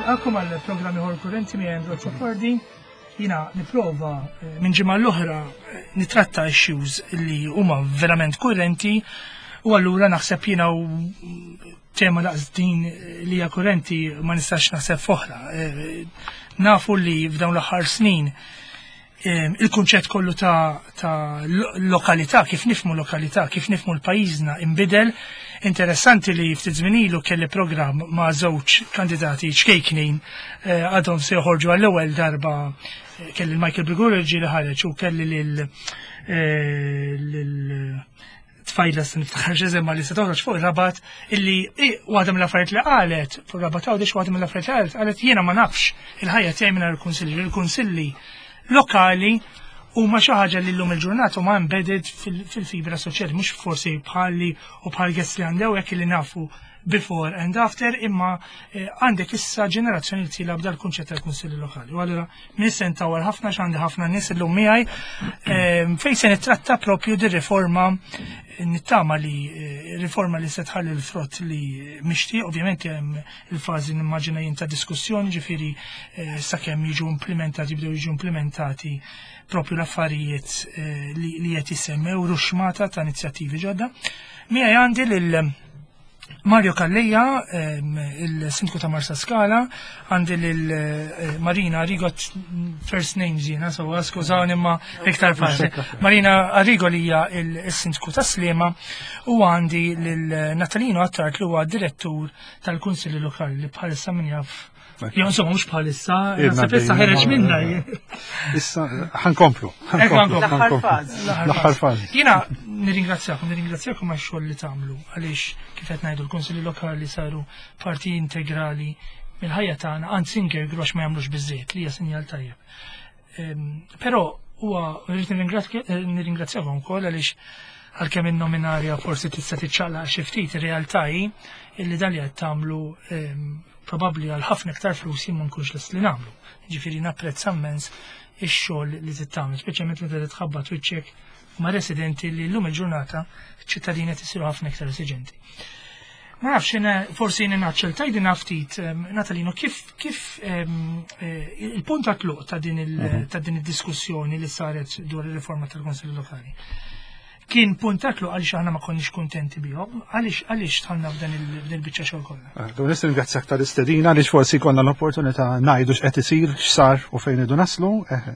nilqakom għal programmi ħor kurrenti mi Andrew Cioffardi. Jina niprova minn ġimgħa l-oħra nitratta issues li huma verament kurrenti u allura naħseb jiena u tema daqs din li hija kurrenti ma nistax naħseb f'oħra. Nafu li f'dawn l-aħħar snin il-kunċett kollu ta' lokalità, kif nifmu lokalità, kif nifmu l-pajjiżna imbidel. Interessanti li ftit żmien ilu kelli programm ma' żewġ kandidati ċkejknin għadhom se joħorġu għall-ewwel darba kelli l-Michael Brigurgi li ħareġ u kelli lil tfajla se niftaħar ġeżemma li se toħroġ fuq ir-Rabat illi waħda mill-affarijiet li qalet fuq ir-Rabat għawdex waħda mill-affarijiet li qalet jiena ma nafx il-ħajja tiegħi mingħajr il-kunsilli. Il-kunsilli lokali huma xi ħaġa li llum il-ġurnata huma embedded fil-fibra soċjali, mhux forsi bħalli u bħal gess li għandew hekk li nafu before and after, imma għandek issa ġenerazzjoni li tila b'dal kunċett tal-kunsilli lokali. U allura nissentawar ħafna x'għandi ħafna nies illum miegħi fejn se nittratta proprju dir-riforma nittama li riforma li se tħalli l-frott li mixtieq, ovvjament hemm il-fażi nimmaġina jien ta' diskussjoni, ġifieri sakemm jiġu implementati jibdew jiġu implementati propju l-affarijiet li qed jisemmew ruxmata ta' inizjattivi ġodda. Miegħi għandi lil Mario Calleja, il-Sindku ta' Marsa Scala, għandi lil Marina Arrigot, first names jiena, so skużawni imma iktar faċli. Marina Arrigo li hija il-Sindku ta' Sliema u għandi lil Natalino Attart li huwa direttur tal-Kunsilli Lokali li bħalissa min jaf. Jo, insomma, mux bħalissa, nasib issa ħereġ minna. Issa, ħankomplu. L-aħħar fazi. Jina, nirringrazzjakom għax xogħol li tagħmlu, għaliex kif qed ngħidu l-Kunsilli Lokali saru parti integrali mill-ħajja tagħna, anzi ingergru għax ma jagħmlux biżżejjed li hija sinjal tajjeb. Però huwa rrid nirringrazzjakom ukoll għaliex għalkemm in-nominarja forsi tista' tiċċaqlaq xi ftit ir-realtà hi illi dan li qed tagħmlu probabbli għal ħafna iktar flus ma nkunx lest li nagħmlu. Ġifieri napprezza immens ix-xogħol li trid tagħmel, speċjalment meta titħabbat wiċċek ma' residenti li llum il-ġurnata ċ-ċittadini qed isiru ħafna iktar esiġenti. Ma nafx forsi naċċeltajdi ftit, Natalino, kif il-punt ta' tluq ta' din id-diskussjoni li saret dwar ir-riforma tal-Kunsilli Lokali kien puntatlu għaliex aħna ma konniex kuntenti bihom, għaliex tħallna f'dan il-biċċa xogħol kollha. Dun ringrazzjak tal-istedina għaliex forsi konna l-opportunità ngħidu x'qed isir, x'sar u fejn idu naslu.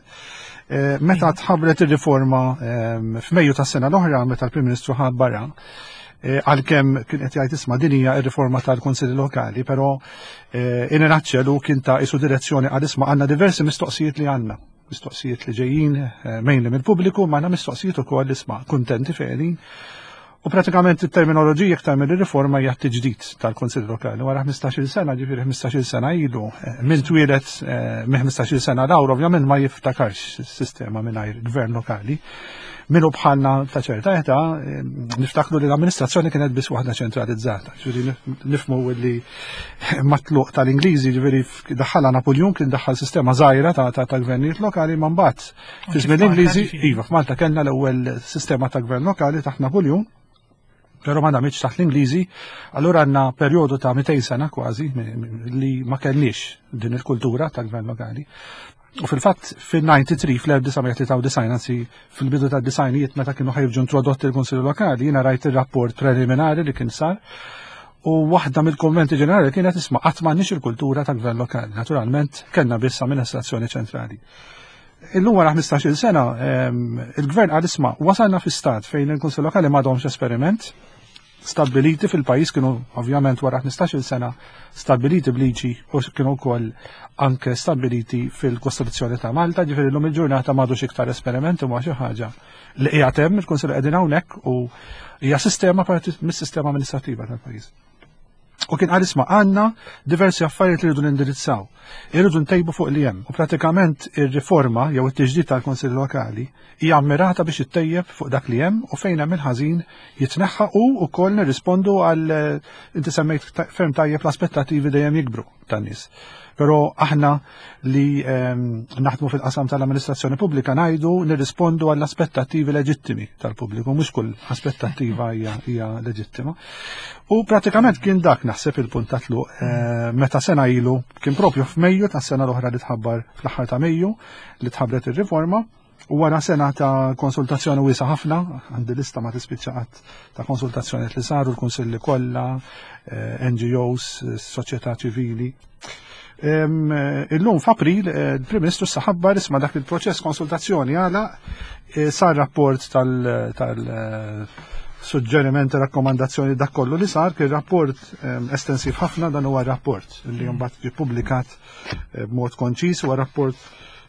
Meta tħabbret ir-riforma f'Mejju tas-sena l-oħra meta l-Prim Ministru ħad barra, għalkemm kien qed jgħid isma' din hija r-riforma tal-Kunsilli Lokali, però iniraċċelu kien ta' isu direzzjoni għal isma' għandna diversi mistoqsijiet li għandna. Mistoqsijiet li ġejjin mainly mill-pubbliku, ma għandna mistoqsijiet ukoll isma' kuntenti fejn. U pratikament it-terminoloġija iktar mill-riforma hija t-tiġdid tal-Kunsill Lokali. Wara 15-il sena, ġifieri 15-il sena ilu, min twilet minn 15-il sena lawr ovvjament ma jiftakarx is-sistema mingħajr gvern lokali. Minu bħalna ta' ċerta età niftakru li l-amministrazzjoni kienet biss waħda ċentralizzata. Ġifieri nifhmu li matluq tal-Ingliżi ġifieri daħħalha Napoleon kien daħħal sistema żgħira ta' gvernijiet lokali ma mbagħad fi żmien l-Ingliżi iva f'Malta kellna l-ewwel sistema ta' gvern lokali taħt Napoleon. Pero ma damitx taħt l-Ingliżi, allura għandna perjodu ta' 200 sena kważi li ma kellniex din il-kultura tal-gvern lokali. U fil-fatt fil-93 fl-1993 anzi fil-bidu ta' disajnijiet meta kienu ħajġu introdotti l-Kunsilli Lokali, jiena rajt ir-rapport preliminari li kien sar u waħda mill-kummenti ġenerali kienet isma' qatt m'għandniex il-kultura tal-gvern lokali. Naturalment kellna biss amministrazzjoni ċentrali. Illum wara 15-il sena il-gvern qal isma' wasalna fi stat fejn il-Kunsill Lokali m'għadhomx esperiment stabiliti fil-pajjiż kienu ovvjament wara 15-il sena stabiliti b'liġi u kienu wkoll anke stabiliti fil-Kostituzzjoni ta' Malta, ġifieri llum il-ġurnata m'għadux iktar esperimenti ma' xi ħaġa li qiegħed hemm il-Kunsill qegħdin hawnhekk u hija sistema parti mis-sistema amministrattiva tal-pajjiż. U kien qal isma' għandna diversi affarijiet li rridu nindirizzaw. Irridu ntejbu fuq li hemm. U pratikament ir-riforma jew it-tiġdid tal-Kunsilli Lokali hija ammirata biex ittejjeb fuq dak li hemm u fejn hemm il-ħażin jitneħħa u wkoll nirrispondu għal inti semmejt ferm tajjeb l-aspettattivi dejjem jikbru tan-nies. Però aħna li naħdmu fil-qasam tal-amministrazzjoni pubblika ngħidu nirrispondu għall aspettattivi leġittimi tal-pubbliku, mhux kull aspettattiva hija leġittima. U pratikament kien dak naħseb il-punt ta' tluq meta sena ilu kien propju f'Mejju tas-sena l-oħra li tħabbar fl-aħħar ta' Mejju li tħabbret ir-riforma. U wara sena ta' konsultazzjoni wiesa ħafna, għandi lista ma tispiċċaqat ta' konsultazzjonijiet li saru l-kunsilli kollha, NGOs, soċjetà ċivili. Illum f'April il-Prim Ministru saħabbar isma' dak il-proċess konsultazzjoni għala sar rapport tal-suġġerimenti, rakkomandazzjoni dak kollu li sar, kien rapport estensiv ħafna, dan huwa rapport li mbagħad ġie ppubblikat b'mod konċis, huwa rapport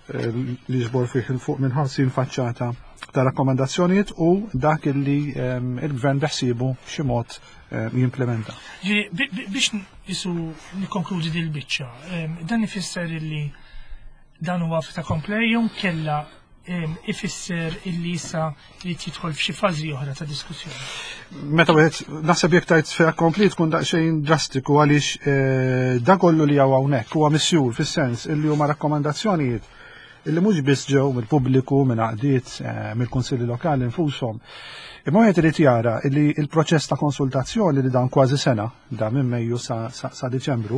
li ġbor fih il-fuq minn 50 faċċata ta' rakkomandazzjonijiet u dak li il-gvern beħsibu xi mod jimplementa. Biex jisu nikkonkludi dil-biċċa, dan ifisser li dan huwa ta' komplejjum kella ifisser illi issa li tidħol f'xi fażi oħra ta' diskussjoni. Meta wieħed naħseb jekk tajt fiha kompli tkun daqsxejn drastiku għaliex da kollu li hawnhekk huwa missjur fis-sens illi huma rakkomandazzjonijiet illi mhux biss ġew mill-pubbliku minn għaqdiet mill-kunsilli lokali infushom. Imma wieħed irid jara li l-proċess ta' konsultazzjoni li dan kważi sena, da minn Mejju sa Diċembru,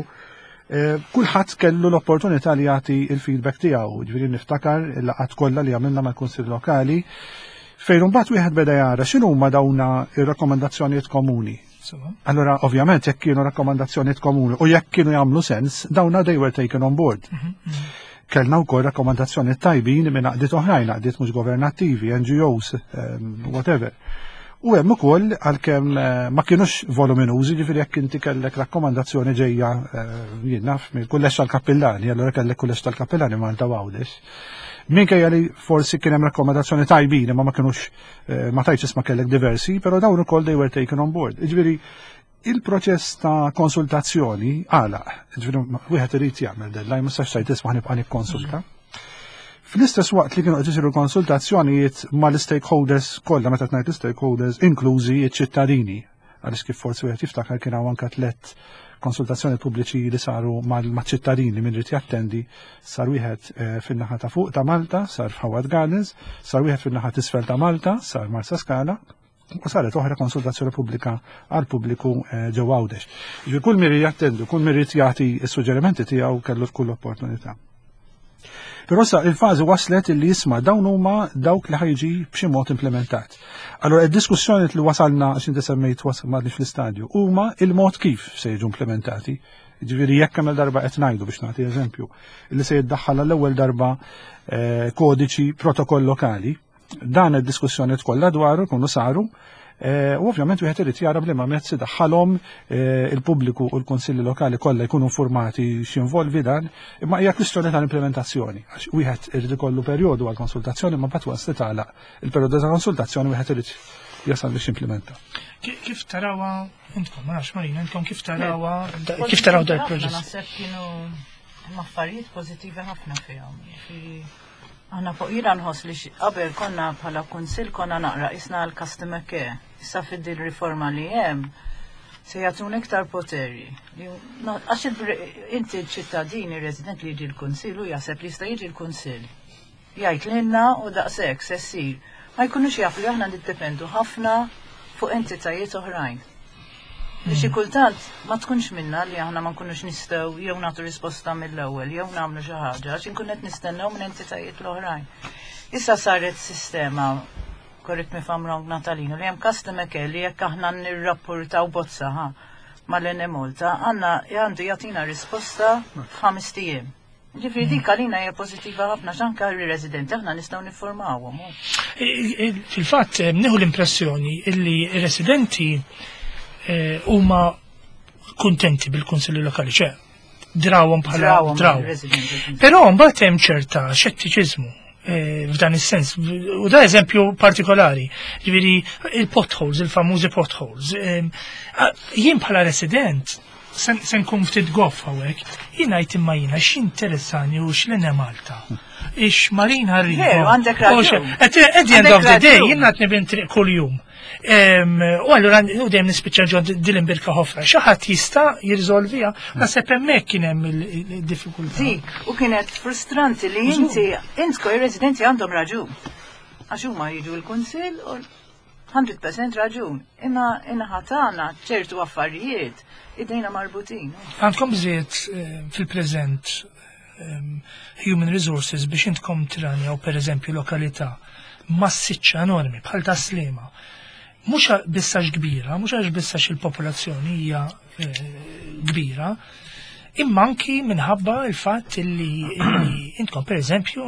kulħadd kellu l-opportunità li jagħti il-feedback tiegħu, ġifieri niftakar il-laqgħat kollha li għamilna mal-kunsilli lokali fejn imbagħad wieħed beda jara x'inhuma dawna ir-rakkomandazzjonijiet komuni. Allora, ovvjament, jekk kienu rakkomandazzjonijiet komuni u jekk kienu jagħmlu sens, dawna they were taken on board. Kellna wkoll rakkomandazzjoni tajbin minn għaqdiet oħrajn, għaqdiet mhux governattivi, NGOs, whatever. U hemm ukoll għalkemm ma kienux voluminużi, ġifieri jekk inti kellek rakkomandazzjoni ġejja jien naf mill-kullex tal-kappillani, allura kellek kullex tal-kappillani Malta Għawdex. Minkejja li forsi kien hemm rakkomandazzjoni tajbin imma ma kienux ma tajtx isma' kellek diversi, però dawn ukoll they were taken on board. Ġifieri il-proċess ta' konsultazzjoni għalaq, wieħed irid jagħmel deadline, ma sax tajt isma' nibqa' nikkonsulta. Fl-istess waqt li kienu qed isiru konsultazzjonijiet mal-stakeholders kollha, meta ngħid stakeholders inklużi ċ-ċittadini, għaliex kif forsi wieħed jiftakar kien hawn anke tliet konsultazzjoni pubbliċi li saru mal-ċittadini min rid jattendi, sar wieħed fin-naħa ta' fuq ta' Malta, sar f'Howard Gardens, sar wieħed fin-naħa t'isfel ta' Malta, sar Marsa Scala, u saret oħra konsultazzjoni pubblika għal pubbliku ġew Għawdex. Kull min jattendu, kull min jagħti s-suġġerimenti tiegħu kellu kull opportunità. Però sa il-fażi waslet li jisma' dawn huma dawk li ħajġi b'xi mod implementat. Allora id-diskussjoni li wasalna għax inti semmejt wasalni fl-istadju huma il-mod kif se jiġu implementati. Ġifieri jekk kemm darba qed ngħidu biex nagħti eżempju li se jiddaħħal l-ewwel darba kodiċi protokoll lokali. Dan id-diskussjoni kollha dwaru kunu saru, u ovvjament wieħed irid jara bliema mezzi daħħalhom il-pubbliku u l-kunsilli lokali kollha jkunu informati x'involvi dan, imma hija kwistjoni tal-implementazzjoni. Għax wieħed irid ikollu perjodu għal konsultazzjoni ma mbagħad waqt tagħlaq il-perjodu ta' konsultazzjoni wieħed irid jasal biex implementa. Kif tarawha intkom, ma nafx Marina, intkom kif tarawha dal proġett? Naħseb kienu affarijiet pożittivi ħafna fihom. Aħna fuq jira nħoss li qabel konna bħala kunsill konna naqra isna l-customer care. Issa fid-din riforma li hemm se jagħtun iktar poteri. Għax inti ċittadini resident li jiġi l-kunsill u jaħseb li jista' jiġi l-kunsill. Jgħid lilna u daqshekk se ssir. Ma jkunux jafu li aħna niddependu ħafna fuq entitajiet oħrajn. Li xi kultant ma tkunx minna li aħna ma nkunux nistgħu jew nagħtu risposta mill-ewwel jew nagħmlu xi ħaġa għax inkun qed nistennew minn entitajiet l-oħrajn. Issa saret sistema korrekt mifham wrong Natalino li hemm customer care li jekk aħna nirrapportaw bozza mal-Ene Malta għandu jagħtina risposta f'5 ijiem. Ġifri dik għalina hija pożittiva ħafna x'anke r-residenti aħna nistgħu niffurmawhom. Fil-fatt nieħu l-impressjoni illi r-residenti huma kuntenti bil-kunsilli lokali, drawhom bħala draw. Però mbagħad hemm ċerta xettiċiżmu f'dan is-sens. U da eżempju partikolari, ġifieri il-potholes, il-famużi potholes. Jien bħala resident sen kun ftit goff hawnhekk, jien ngħid imma jiena x'interessani u x'lena Malta. Ix Marina Riva. Veru, għandek raġun. At the end of the day, jien qed nibin triq kuljum. U allura u dejjem nispiċċa ġod dil-imbirka ħofra. Xi ħadd jista' jirriżolviha, naħseb hemmhekk kien hemm il-diffikultà. Dik, u kienet frustranti li intko ir-residenti għandhom raġun. Għax huma jiġu l-Kunsill u 100% raġun. Imma inħatana ċertu affarijiet id-dejna marbutin. Għandkom bżiet fil-preżent human resources biex intkom tiranja u per eżempju lokalità massiċċa enormi bħal ta' Sliema. Mhux bissax kbira, mhux għax bissax il-popolazzjoni hija kbira, imma anki minħabba il-fatt li intkom per eżempju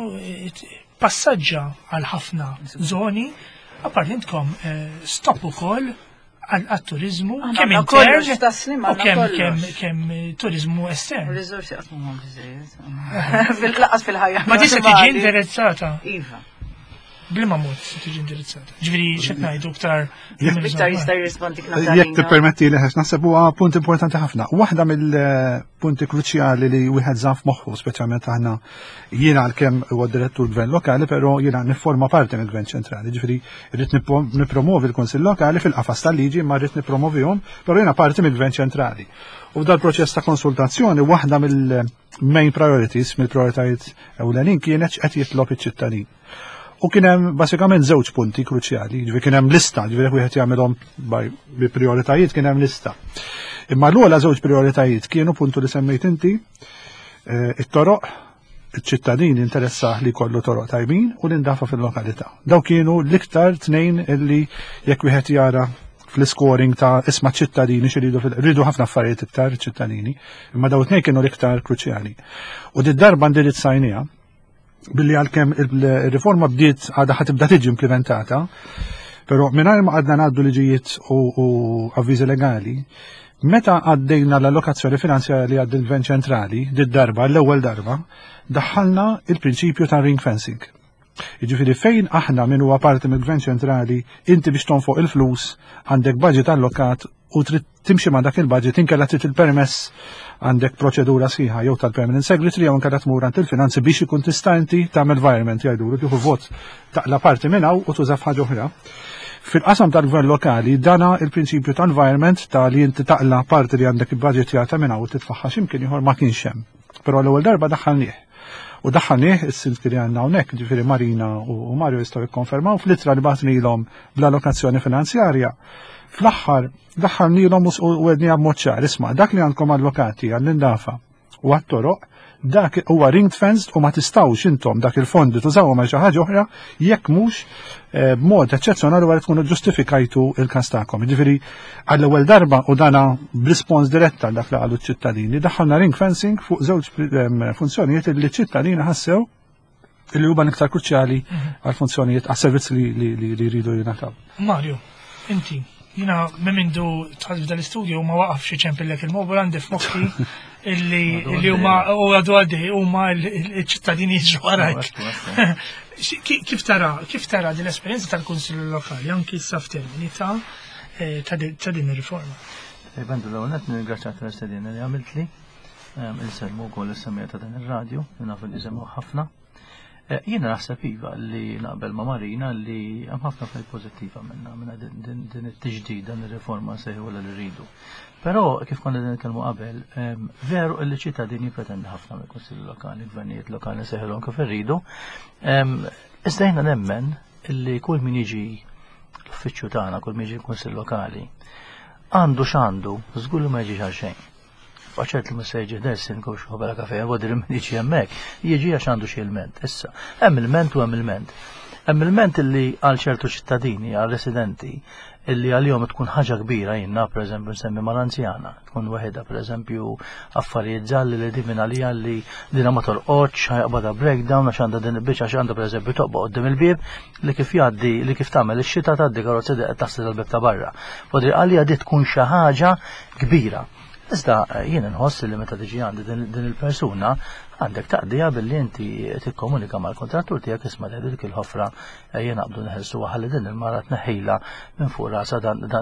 passaġġa għal ħafna żoni, apart intkom stop ukoll għal-turizmu kemm intern u kemm turizmu estern. Riżorsi qatt mhum biżejjed. Fil-laqas fil-ħajja. Ma tista' tiġi indirizzata. Iva. Blima mod se tiġi indirizzata. Ġifieri x'qed ngħidu iktar Iktar jista' jirrispondi Jekk tippermetti li naħseb huwa punt importanti ħafna. Waħda mill-punti kruċjali li wieħed żamm f'moħħu speċjalment aħna jiena għalkemm huwa direttur gvern lokali, però jiena nifforma parti mill-Gvern ċentrali. Ġifieri rrid nippromovi l-Kunsill Lokali fil-qafas tal-liġi, ma rrid nippromovihom, però jiena parti mill-Gvern ċentrali. U f'dal proċess ta' konsultazzjoni waħda mill-main priorities, mill-prioritajiet ewlenin kienet x'qed jitlob iċ-ċittadin. U kien hemm basikament żewġ punti kruċjali, ġifieri kien hemm lista, ġifieri wieħed jagħmelhom bi prioritajiet kien hemm lista. Imma l-ogħla żewġ prioritajiet kienu puntu li semmejt inti, it-toroq, iċ-ċittadin interessah li jkollu toroq tajbin u l-indafa fil-lokalità. Daw kienu l-iktar tnejn illi jekk wieħed jara fl-scoring ta' isma' ċittadini xiridu ħafna affarijiet iktar ċittadini, imma daw tnejn kienu l-iktar kruċjali. U d-darba ndirizzajniha billi għalkemm il-riforma bdiet għadha ħatibda tiġi implementata, però mingħajr ma għadna ngħaddu liġijiet u avviżi legali, meta għaddejna l-allokazzjoni finanzjarja li għad il-Gvern ċentrali, d-darba, l-ewwel darba, daħħalna il-prinċipju ta' ring fencing. Jiġifieri fejn aħna min huwa parti mill-Gvern ċentrali, inti biex tonfoq il-flus għandek budget allokat u trid timxi ma' dak il-budget inkella trid il-permess għandek proċedura sħiħa jew tal-Permanent Secretary jew inkella tmur għand il-finanzi biex ikun tista' inti tagħmel environment jgħidulu tieħu vot taqla parti minn hawn u tuża f'ħaġa oħra. Fil-qasam tal-Gvern lokali dana il-prinċipju ta' environment ta' li inti taqla parti li għandek il-budget jagħta minn hawn u titfaħħa x'imkien ieħor ma kienx hemm. Però l-ewwel darba daħħalnieh. U daħħalnieh is-sint li għandna hawnhekk, ġifieri Marina u Mario jistgħu jikkonfermaw fl-ittra li bagħtnilhom bl-allokazzjoni finanzjarja. Fl-aħħar daħħalnilhom u għednija b'mod ċar, isma' dak li għandkom allokati għall-indafa u għat-toroq dak huwa ring fenced u ma tistgħux intom dak il-fondi tużawhom għal xi ħaġa oħra jekk mhux b'mod eċċezzjonali wara tkunu ġustifikajtu il-każ tagħkom. Jiġifieri għall-ewwel darba u dana b'rispons diretta dak li qalu ċ-ċittadini daħħalna ring fencing fuq żewġ funzjonijiet li ċ-ċittadini ħassew li huma l-iktar kruċjali għal funzjonijiet għas-servizz li jridu jingħataw. Mario, inti jina memindu tħalf dal-istudio ma waqaf xie ċempillek il-mobil għandi f'moħħi illi huma u għadu għaddi huma l-ċittadini ġwarajk. Kif tara dil-esperienza tal-Kunsill Lokali anki s-saf termini ta' din ir-riforma? Bendu l-għonet nirgraċat l-istedina li għamilt li il-selmu kol il-semija ta' dan il-radio, naf li semmu ħafna. Jiena naħseb iva li naqbel ma' Marina li hemm ħafna affarijiet pożittiva minna din it-tiġdid dan ir-riforma sejħu li rridu. Però kif konna nitkellmu qabel, veru li ċittadini pretendi ħafna mill-Kunsill Lokali, gvernijiet lokali seħilhom kif irridu. Iżda jiena nemmen li kull min jiġi l-uffiċċju tagħna, kull min jiġi l-Kunsill Lokali, għandu x'għandu, żgur li ma jiġix għal xejn. Faċert li m-sejġi dersin kux xobela kafeja, għodir il-mediċi jemmek, jieġi għax għandu xie il-ment. Issa, hemm il-ment u hemm il-ment. Hemm il-ment illi għal ċertu ċittadini, għal residenti, illi għal-jom tkun ħaġa kbira jinna, per eżempju, nsemmi mal-anzjana, tkun waħeda, per eżempju, affarijiet ġalli li dimin għalija li dina ma torqodx, ħajqbada breakdown, għax għanda din il-bicċa, għax għanda, per eżempju, toqba qoddim il-bib, li kif jaddi, li kif tagħmel ix-xita tgħaddi karozzi taħsel il-bib ta' barra. Għodir għalija di tkun xi ħaġa kbira. Iżda jien nħoss li meta tiġi għandi din il-persuna għandek taqdija billi inti tikkomunika mal-kontrattur tiegħek isma' dik il-ħofra jien naqbdu neħelsuha ħalli din il-mara tneħħilha minn fuq rasa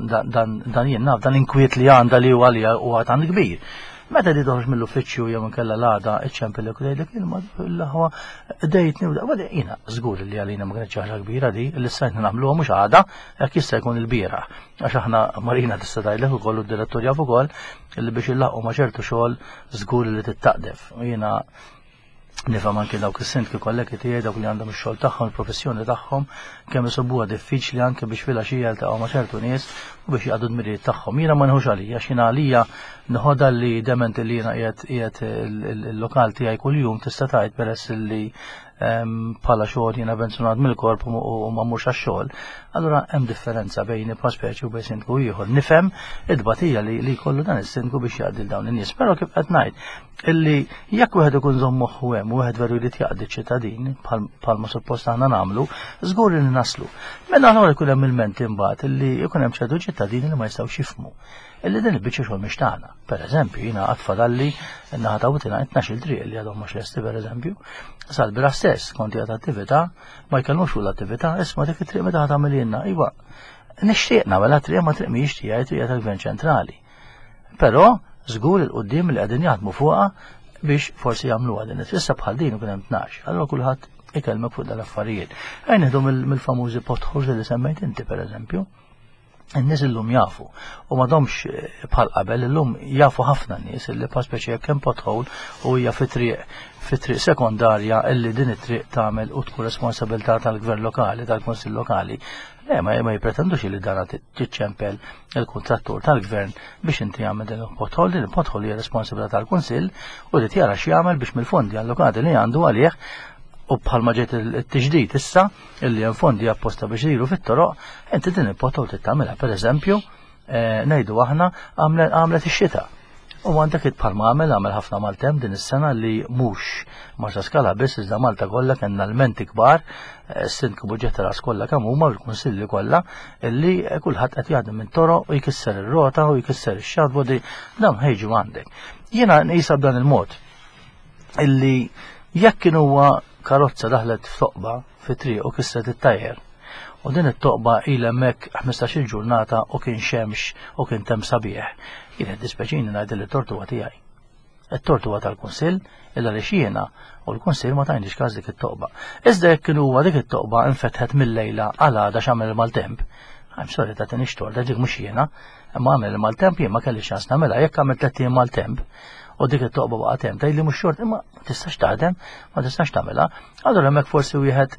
dan jien naf dan inkwiet li għandha li huwa li huwa tant kbir. Meta di toħroġ mill-uffiċċju jew inkella l-għada iċċempilek u tgħidlek ilma l-ħwa dejtni u da jiena żgur li għalina ma kienx ħaġa kbira di li sajtna nagħmluha mhux għada jekk jista' jkun il-bieraħ. Għax aħna Marina tista' tgħidlek ukoll u d-direttur jaf ukoll li biex illaqqu ma' ċertu xogħol żgur li tittaqdef. Jiena nifhem anke dawk is-sindki kollegi tiegħi dawk li għandhom ix-xogħol tagħhom, il-professjoni tagħhom kemm isibuha diffiċli anke biex filgħaxija jiltaqgħu ma' ċertu nies u biex jaqgħdu d-mirijiet tagħhom. Jiena ma nħux għalija x'jiena għalija nħodha li dement li jiena qiegħed il-lokal tiegħi kuljum tista' tgħid peress li bħala xogħol jiena benzunat mill-korp u ma mmurx għax-xogħol. Allura hemm differenza bejn paspeċi u bejn sindku ieħor. Nifhem id-batija li jkollu dan is-sindku biex jaqdi dawn in-nies. Però kif qed ngħid illi jekk wieħed ikun żomm moħħu hemm u wieħed veru jrid jaqdi ċ-ċittadin bħalma suppost aħna nagħmlu, żgur li naslu. Mela aħna jkun hemm ilment imbagħad illi jkun hemm ċertu ċittadini li ma jistgħux jifhmu. Illi din il-biċċa xogħol mhix tagħna. Pereżempju, jiena qatt fadalli naħa witina 12 triq li għadhom mhux lesti pereżempju. Salbira stess kont qiegħed attività ma jkellmux fuq l-attività, isma' dik it-triq meta tagħmel jiena, iva nixtieq nagħmel triq ma triq mhijiex tiegħi triq tal-Gvern ċentrali. Però żgur il-qudiem li qegħdin jaħdmu fuqha biex forsi jagħmluha din issa bħal din ikun hemm 12. Allura kulħadd ikellmek fuq dal-affarijiet. Ejn nieħdu mill-famużi potholes li semmejt inti pereżempju. In-nies illum jafu u m'għadhomx bħal qabel illum jafu ħafna nies illi paspeċi jekk hemm pothole u hija fi triq sekondarja illi din it-triq tagħmel u tkun responsabilità tal-Gvern lokali, tal-Kunsill lokali. Le ma jipretendux li dan tiċċempel il-kontrattur tal-Gvern biex inti jagħmel din il-pothole, din il-pothole hija responsabilità tal-Kunsill u li tjara x'jagħmel biex mill-fondi allokati li għandu għalih u bħalma ġiet il-tiġdid issa illi hemm fondi apposta biex jiru fit-toroq, inti din il-pothole tittamilha pereżempju ngħidu aħna għamlet ix-xita. U għandek bħalma għamel ħafna Maltem din is-sena li mhux Marsa Skala biss iżda Malta kollha kellna elementi kbar, sindku buġġett ras kollha kemm huma l-kunsilli kollha illi kulħadd qed jaħdem minn toroq u jkisser ir-rota u jkisser ix-xadbodi dan ħejġu għandek. Jiena nqisha b'dan il-mod illi jekk kien huwa karozza daħlet f'toqba fi triq u kissret it-tajjer u din it-toqba ilha hemmhekk 15-il ġurnata u kien xemx u kien temm sabiħ. Jien qed dispeċini ngħid li t-tort huwa tiegħi. it-tort huwa tal-Kunsill illa li xiena u l-Kunsill ma tajniex każ dik it-toqba. Iżda jekk kien huwa dik it-toqba infetħet mill-lejla għal għada x'għamel il-maltemp. I'm sorry ta' tinix tort, dik mhux jiena, imma għamel il-maltemp jien ma kellix ċans nagħmilha jekk għamel 3 maltemp u dik it-toqba baqa' temp tgħidli mhux xort imma ma tistax taħdem, ma tistax tagħmilha. Allura hemmhekk forsi wieħed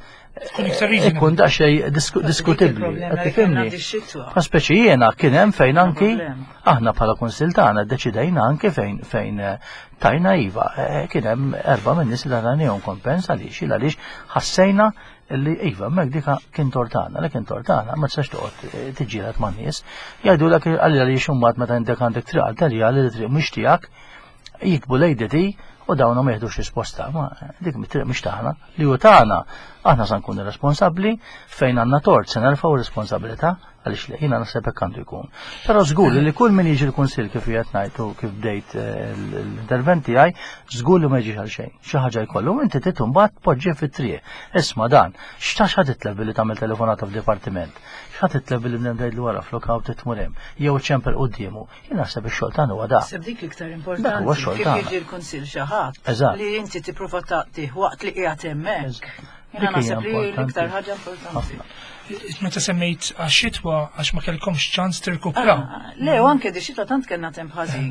ikun daqsxejn diskutibbli. Qed tifhimni. Ma speċi jiena kien hemm fejn anki aħna bħala Kunsill tagħna ddeċidejna anke fejn tajna iva kien hemm 4 min-nies li għandhom kompens għaliex ħassejna illi iva mek dika kien tortana, li kien tortana, ma tistax toqgħod tiġġieled man nies. Jgħidulek għaliex imbagħad meta indek għandek triq arterja li triq mhux tiegħek jikbu lejdeti u dawna ma jieħdux risposta, ma dik mit-triq mhix tagħna, li hu tagħna aħna se nkunu responsabbli fejn għandna tort se nerfgħu responsabilità għaliex li jiena naħseb hekk għandu jkun. Però żgur li kull min jiġi l-Kunsill kif qed ngħid u kif bdejt l-intervent tiegħi, żgur li ma jiġix għal xejn. Xi ħaġa jkollu inti trid imbagħad tpoġġih fit-triq. Isma' dan, x'tax ħad titleb billi tagħmel telefonata f'dipartiment. X'ħad titleb billi bnedem wara flok titmur hemm jew iċċempel qudiemu. Jien naħseb ix-xogħol tagħna huwa dak. Seb dik l-iktar importanti kif jiġi l-Kunsill xi ħadd li inti tipprova tagħtih waqt li qiegħed hemmhekk. Jiena naħseb li l-iktar ħaġa importanti. Meta semmejt għax-xitwa għax ma kellkomx ċans tirkupraw. Le, u anke di-xitwa tant kellna temp ħażin.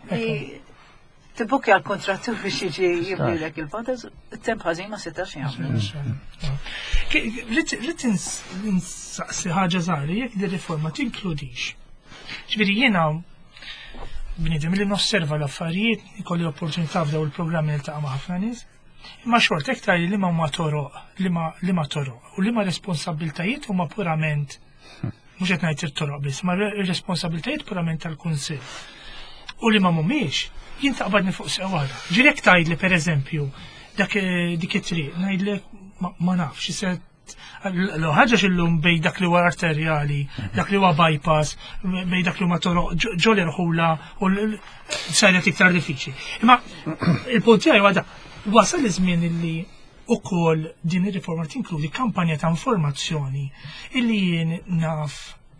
Tibbukki għal-kontrattur biex jiġi jiblilek il-fotos, temp ħażin ma setax jagħmlu. Rrid insaqsi ħaġa żgħira jekk di riforma tinkludix. Ġifieri jiena bniedem li nosserva l-affarijiet, ikolli opportunità f'daw il-programmi li niltaqa' ma' ħafna nies. Imma xort ektar li ma toroq, li ma toroq u li ma responsabiltajiet huma purament mhux qed ngħid it-toroq biss, ma responsabiltajiet purament tal-Kunsill. U li ma mhumiex jien taqbadni fuq sew waħda. Ġieli jekk tgħidli pereżempju dik it-triq ngħidlek ma nafx se ħaġa xillum bej dak li huwa arterjali, dak li huwa bypass, bej dak li huwa toroq ġoli rħula u sajret iktar diffiċli. Imma il-punt tiegħi huwa wasal iż-żmien illi ukoll din ir-riforma tinkludi kampanja ta' informazzjoni illi jien naf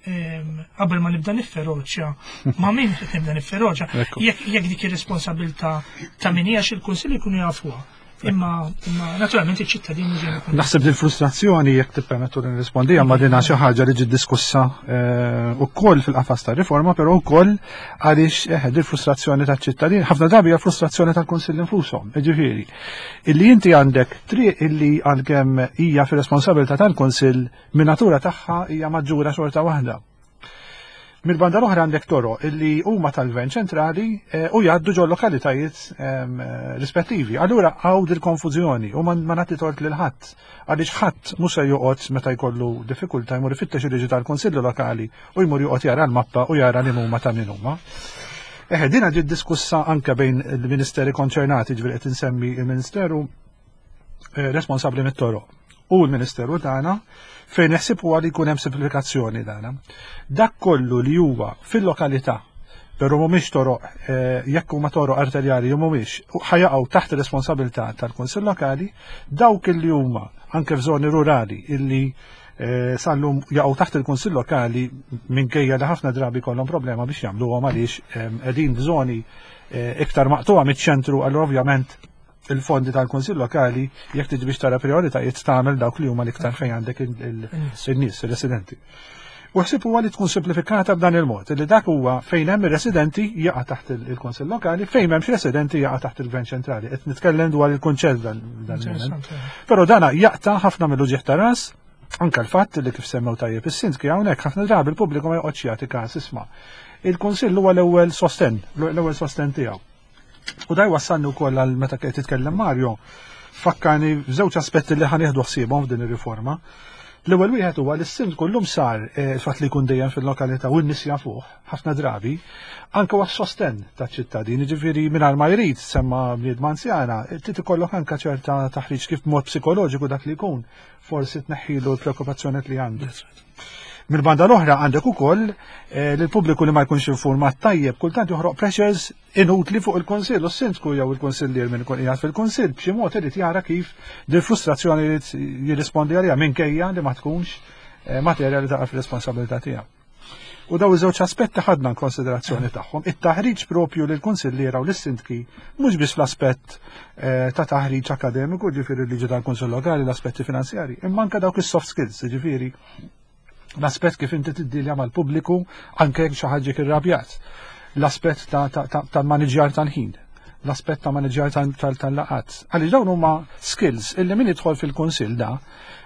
qabel ma nibda nifferoċja, ma min qed nibda nifferoċja, jekk dik ir-responsabilità ta' min hija il-Kunsill ikunu jafuha. Imma naturalment iċ-ċittadini ġew. Naħseb din frustrazzjoni jekk tippermettu li nirrispondi ma dinha xi ħaġa li ġiet diskussa wkoll fil-qafas tar-riforma, però wkoll għaliex din frustrazzjoni taċ-ċittadini, ħafna drabi hija frustrazzjoni tal-Kunsill infushom, jiġifieri. Illi inti għandek triq illi għalkemm hija fir-responsabilità tal-Kunsill min natura tagħha hija maġġura xorta waħda. Mil-banda l-oħra għandek toro illi huma tal-Gvern ċentrali u jgħaddu ġol lokalitajiet rispettivi. Allura għaw dil-konfużjoni u ma nagħti tort lil ħadd għaliex ħadd mhux se joqgħod meta jkollu diffikultà jmur ifittex il-liġi tal-Kunsillu Lokali u jmur joqgħod jara l-mappa u jara li huma ta' min huma. Dina ġiet diskussa anke bejn il-Ministeri konċernati, ġifieri qed insemmi il-Ministeru responsabbli mit-toro u l-Ministeru tagħna fejn neħsib huwa li jkun hemm simplifikazzjoni dana. Dak kollu li huwa fil-lokalità, però mhumiex toroq jekk huma toroq arterjali jew mhumiex ħajaqgħu taħt ir-responsabilità tal-Kunsill Lokali, dawk illi huma anke f'żoni rurali illi sallum jaqgħu taħt il-Kunsill Lokali minkejja li ħafna drabi kollhom problema biex jagħmluhom għaliex qegħdin f'żoni iktar maqtuha miċ-ċentru, allura ovvjament il-fondi tal-Kunsill Lokali jekk tiġi biex tara prioritajiet tagħmel dawk li huma l-iktar fejn għandek in-nies, ir-residenti. U ħsib huwa li tkun simplifikata b'dan il-mod, li dak huwa fejn hemm ir-residenti jaqa' taħt il-Kunsill Lokali, fejn m'hemmx residenti jaqa' taħt il-Gvern ċentrali. Qed nitkellem dwar il-kunċett dan il-moment. Però dana jaqta' ħafna mill-uġieħ ta' ras, anke l-fatt li kif semmew tajjeb is-sindki hawnhekk ħafna drabi il-pubbliku ma joqgħodx jagħti każ isma'. Il-Kunsill huwa l-ewwel sosten tiegħu. U daj wassalni wkoll għal meta qed titkellem Mario, fakkani f'żewġ aspetti li ħanieħdu ħsiebhom f'din ir-riforma. L-ewwel wieħed huwa li s-sind kullum sar il-fatt li jkun dejjem fil-lokalità u n-nies jafuh ħafna drabi anke huwa sosten taċ-ċittadini, ġifieri mingħajr ma jrid semma bniedem anzjana, trid ikollok anke ċerta taħriġ kif mod psikoloġiku dak li jkun forsi tneħħilu l-preokkupazzjonijiet li għandu. Mill-banda l-oħra għandek ukoll l-pubbliku li ma jkunx informat tajjeb kultant joħroq pressures inutli fuq il-Kunsill u s-sindku jew il-Kunsillier min ikun qiegħed fil-Kunsill b'xi mod irid jara kif din frustrazzjoni jirrispondi għaliha minkejja li ma tkunx materja li taqa' fir-responsabilità tiegħu. U daw iż-żewġ aspetti ħadna konsiderazzjoni tagħhom. It-taħriġ propju lil kunsilliera u lis-sindki mhux biss l-aspett ta' taħriġ akademiku, ġifieri liġi tal-Kunsill Lokali, l-aspetti finanzjarji, imma anke dawk is-soft skills, ġifieri l-aspett kif inti tiddilja mal-pubbliku anke xi ħaġa irrabjat. L-aspett tal-maniġjar tal-ħin, l-aspett ta' maniġjar tal-laqat. Għaliex dawn huma skills illi min jidħol fil-Kunsill da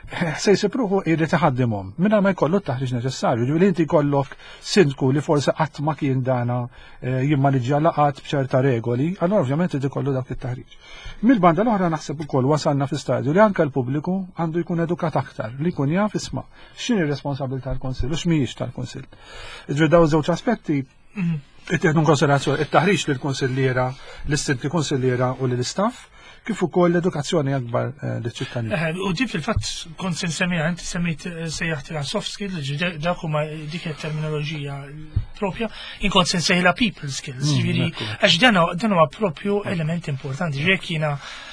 se jsipruħu jrid iħaddimhom mingħajr ma jkollu t-taħriġ neċessarju. Ġifieri inti jkollok sindku li forsi qatt ma kien dana jimmaniġġja laqat b'ċerta regoli, allura ovvjament irid ikollu dak it-taħriġ. Mill-banda l-oħra naħseb ukoll wasalna fi stadju li anke l-pubbliku għandu jkun edukat aktar, li jkun jaf isma' x'inhi r-responsabilità tal-Kunsill u x'mhijiex tal-Kunsill. Iġifieri dawn żewġ aspetti ittieħdu konsiderazzjoni it-taħriġ lill-kunsilliera, lis-sindki kunsilliera u lill-istaff kif ukoll l-edukazzjoni akbar liċ-ċittadini. U dik fil-fatt kont se nsemmija inti semmejt sejjaħtilha soft skills, dak huma dik it-terminoloġija propja, inkont se nsejħilha people skills, ġifieri għax dan huwa propju element importanti, ġiek jiena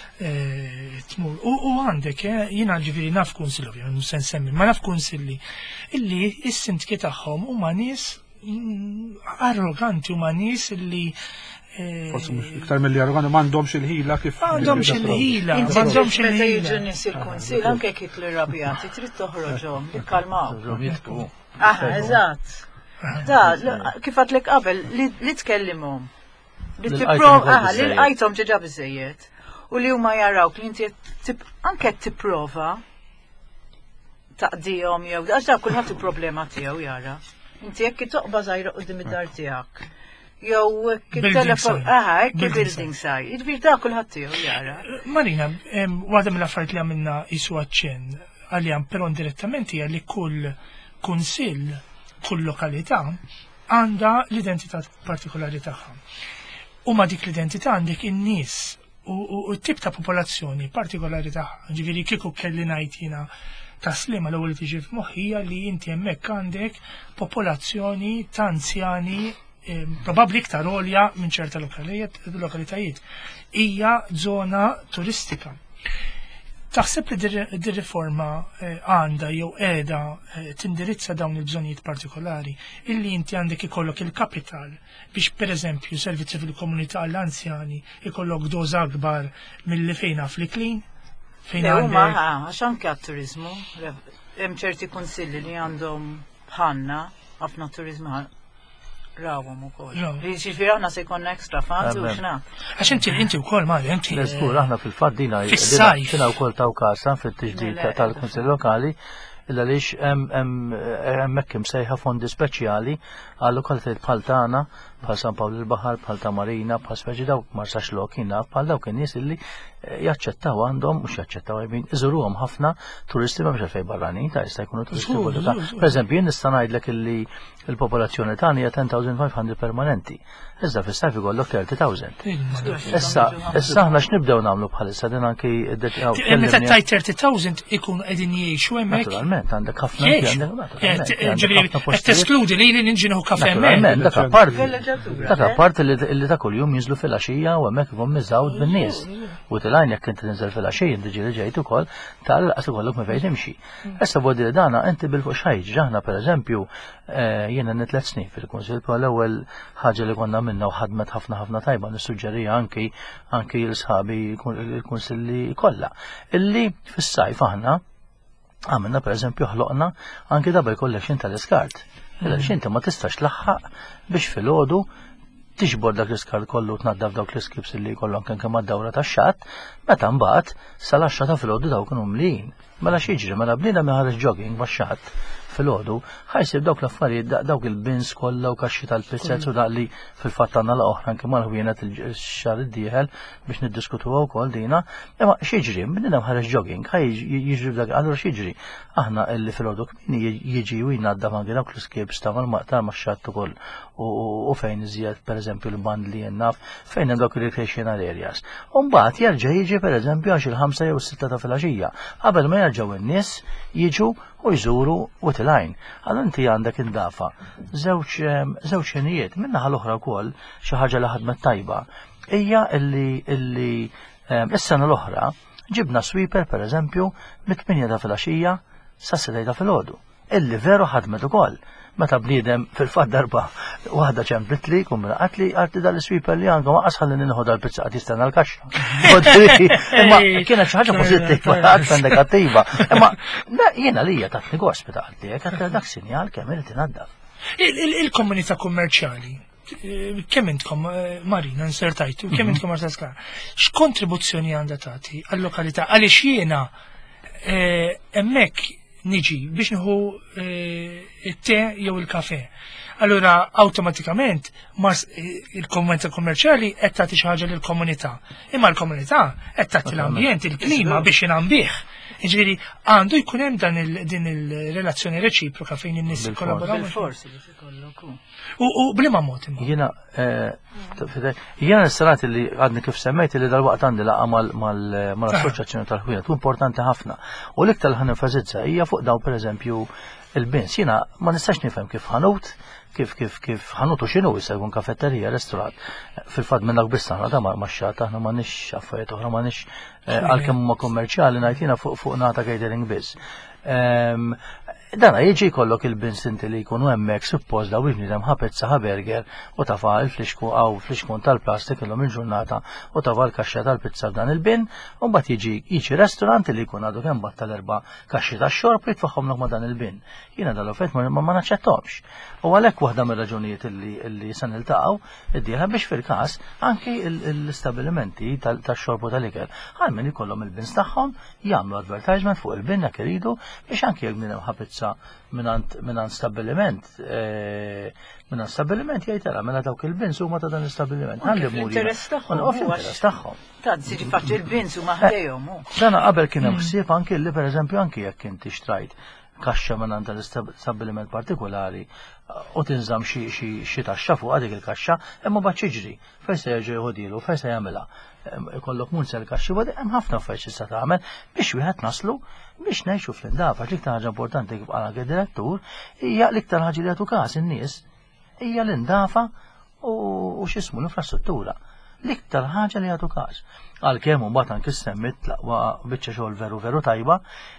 tmur. U għandek jiena ġifieri naf kunsill ovvjament mhux se nsemmi, ma naf kunsilli illi s-sindki tagħhom huma nies arroganti, huma nies illi forsi mhux iktar milli arroganti m'għandhomx il-ħila kif m'għandhomx il-ħila, m'għandhomx il-ħila. Jiġu nies il-Kunsill anke kif l-irrabjati trid toħroġhom jikkalmaw. Eżatt. Da, kif għadlek qabel li tkellimhom. Li tipprova, li qajthom ġeġa biżejjed. U li huma jarawk li inti anke tipprova taqdihom jew għax dak kulħadd il-problema tiegħu jara. Inti jekk toqba' żgħira quddiem id-dar tiegħek. Jew il-telefon, building site. Jiġifieri dak kulħadd tiegħu jara. Marina, waħda mill-affarijiet li għamilna isu aċċenn għalihom però indirettament hija li kull kunsill, kull lokalità għandha l-identità partikolari tagħha. U ma dik l-identità għandek in-nies u t-tip ta' popolazzjoni partikolari tagħha. Ġifieri kieku kelli ngħid jiena taslima l-ewwel li tiġi f'moħħija li inti hemmhekk għandek popolazzjoni ta' anzjani probabbli iktar għolja minn ċerta lokalitajiet. Hija żona turistika. Taħseb li dir-riforma għandha jew qiegħda tindirizza dawn il-bżonnijiet partikolari illi inti għandek ikollok il-kapital biex pereżempju servizzi fil-komunità għall-anzjani ikollok doża akbar milli fejna fl-iklin fejn għandek. Għax anke għat-turizmu hemm ċerti kunsilli li għandhom bħalna ħafna turizmu rawhom ukoll. Ġifieri aħna se jkollna extra funds u x'naf. Għax inti wkoll Mali inti. Żgur aħna fil-fatt dina jiena wkoll taw kasa fit-tiġdid tal-Kunsill Lokali illa għaliex hemmhekk imsejħa fondi speċjali għal lokalitajiet bħal tagħna, bħal San Pawl il-Baħar, bħal ta' Marina, bħal speċi dawk Marsax Lok jingħaf bħal dawk in-nies illi jaċċettaw għandhom mhux jaċċettaw iżuruhom ħafna turisti ma mhux għalfejn barranin ta' jista' jkunu turisti. Pereżempju jien nista' ngħidlek illi il-popolazzjoni tagħna hija 10,500 permanenti. Iżda fis-sajf ikollok 30,000. Issa aħna x'nibdew nagħmlu bħalissa din anki meta tajt 30,000 ikun qegħdin jgħixu hemmhekk. Naturalment għandek ħafna qed teskludi li ninġinu kafe hemmhekk. Dak apart li ta' kuljum jinżlu fil-għaxija u hemmhekk ikun miżawd bin-nies. U tilgħin jekk inti tinżel fil-għaxija inti ġieli ġejt ukoll tal-qas ikollok ma fejn timxi. Issa bodi dana inti bil-fuq xajġ aħna pereżempju jiena nit 3 snin fil-Kunsill bħal l-ewwel ħaġa li konna minna u ħadmet ħafna tajba nissuġġerija anki l-sħabi il-Kunsilli kollha. Illi fis-sajf aħna għamilna pereżempju ħloqna anki double collection tal-iskart. Illa xinti ma tistax tlaħħaq biex filgħodu tiġbor dak l-iskart kollu tnaddaf dawk l-iskips li jkollhom kemm mad-dawra tax-xatt, meta mbagħad sal-10 ta' filgħodu dawk kienu mlin. Mela x'jiġri mela bniedem ħareġ jogging bax-xatt filgħodu ħajsib dawk l-affarijiet dawk il-bins kollha u kaxxi tal-pizzet u dak li fil-fatt għandna l-oħra anke mal-ħwienet il-xahar id-dieħel biex niddiskutuha wkoll dina. Imma x'jiġri bniedem ħareġ jogging jiġri dak allura x'jiġri aħna illi filgħodu kmieni jiġi u jnaddaf anke dawk l-iskips ta' max-xatt ukoll u fejn iżjed pereżempju l-band li jennaf fejn hemm dawk il-recreational areas. U mbagħad jerġa' jiġi pereżempju għax il-5 jew is-6 ta' filgħaxija qabel ma jerġgħu in-nies jiġu u jżuru u tilgħin. Allura inti għandek indafa żewġ xenijiet minnaħa l-oħra wkoll xi ħaġa li ħadmet tajba hija illi is-sena l-oħra ġibna sweeper pereżempju mit-8 ta' filgħaxija sa' 6 ta' filgħodu. Illi veru ħadmet ukoll. Meta bniedem fil-fatt darba waħda ċempritli kum raqatli għarti dal-sweeper li għandhom asħal li ninħu dal-pizza għat jistenna l-kaxxa. Imma kienet xi ħaġa pożittiva għad negattiva. Imma jiena lija tat negozju bita għalti għad dak sinjal kemm irid inaddaf. Il-komunità kummerċjali kemm intkom Marina insertajtu, kemm intkom Marsaskar, x'kontribuzzjoni għandha tagħti għall-lokalità għaliex jiena hemmhekk niġi biex nħu il-te jew il-kafe. Allura automatikament il-komunità kommerċjali qed tagħti xi ħaġa lill-komunità. Imma l-komunità qed tagħti l-ambjent, il-klima biex inambih. Jiġifieri għandu jkun hemm din il-relazzjoni reċiproka fejn in-nies jikkollaboraw. Bil-forsi biex ikollok. U bliema mod imma. Jiena nistarat li għadni kif semmejt li dal-waqt għandi laqa mal-assoċjazzjoni tal-ħwienet importanti ħafna. U l-iktar ħan enfasizza hija fuq dawn pereżempju il-bins. Jiena ma nistax nifhem kif ħanut kif ħanutu x'inhu issa jkun kafetterija, restorant. Fil-fatt minn dak biss aħna ma xxat aħna m'għandniex affarijiet oħra m'għandniex għalkemm huma kommerċjali ngħidlina fuq nagħta catering biss. Dana jiġi jkollok il-bins inti li jkunu hemmhekk suppost daw bniedem ħapezza ħaberger u tafa' il-fliexku għaw fliexkun tal-plastik illum il-ġurnata u tafa' l-kaxxa tal-pizza f'dan il-bin u mbagħad jiġi restorant li jkun għadu kemm bat tal-erba' kaxxi tax-xorb li tfaħħomlok ma' dan il-bin. Jiena dal-offett ma naċċettomx. U għalhekk waħda mir-raġunijiet illi se niltaqgħu iddieħla biex fil-każ anki l-istabilimenti tax-xorb u tal-ikel ħalmin ikollhom il-bins tagħhom jagħmlu advertisement fuq il-bin jekk iridu biex anki jekk bniedem ħapezza minnant stabiliment jgħidera mela dawk il-bins huma ta' dan l-istabiliment. Interess tagħhom. Tad siġi fatt il-bins huma ħdejhom. Dan qabel kien hemm ħsieb anki li pereżempju anki jekk inti xtrajt kaxxa minnant tal-istabiliment partikolari u tinżamm xi taxxa fuq dik il-kaxxa imma bad xiġri fejn se jerġa' jħodilu fejn se jagħmilha. kollok Munsel Kaxxi, hemm ħafna affarijiet tista' tagħmel biex wieħed naslu biex ngħixu fl-indafa. L-iktar ħaġa importanti kif qal direttur hija l-iktar ħaġa li jagħtu każ in-nies hija l-indafa u x'ismu l-infrastruttura. L-iktar ħaġa li jagħtu każ. Għalkemm mbagħad anke semmit tlaqwa biċċa xogħol veru tajba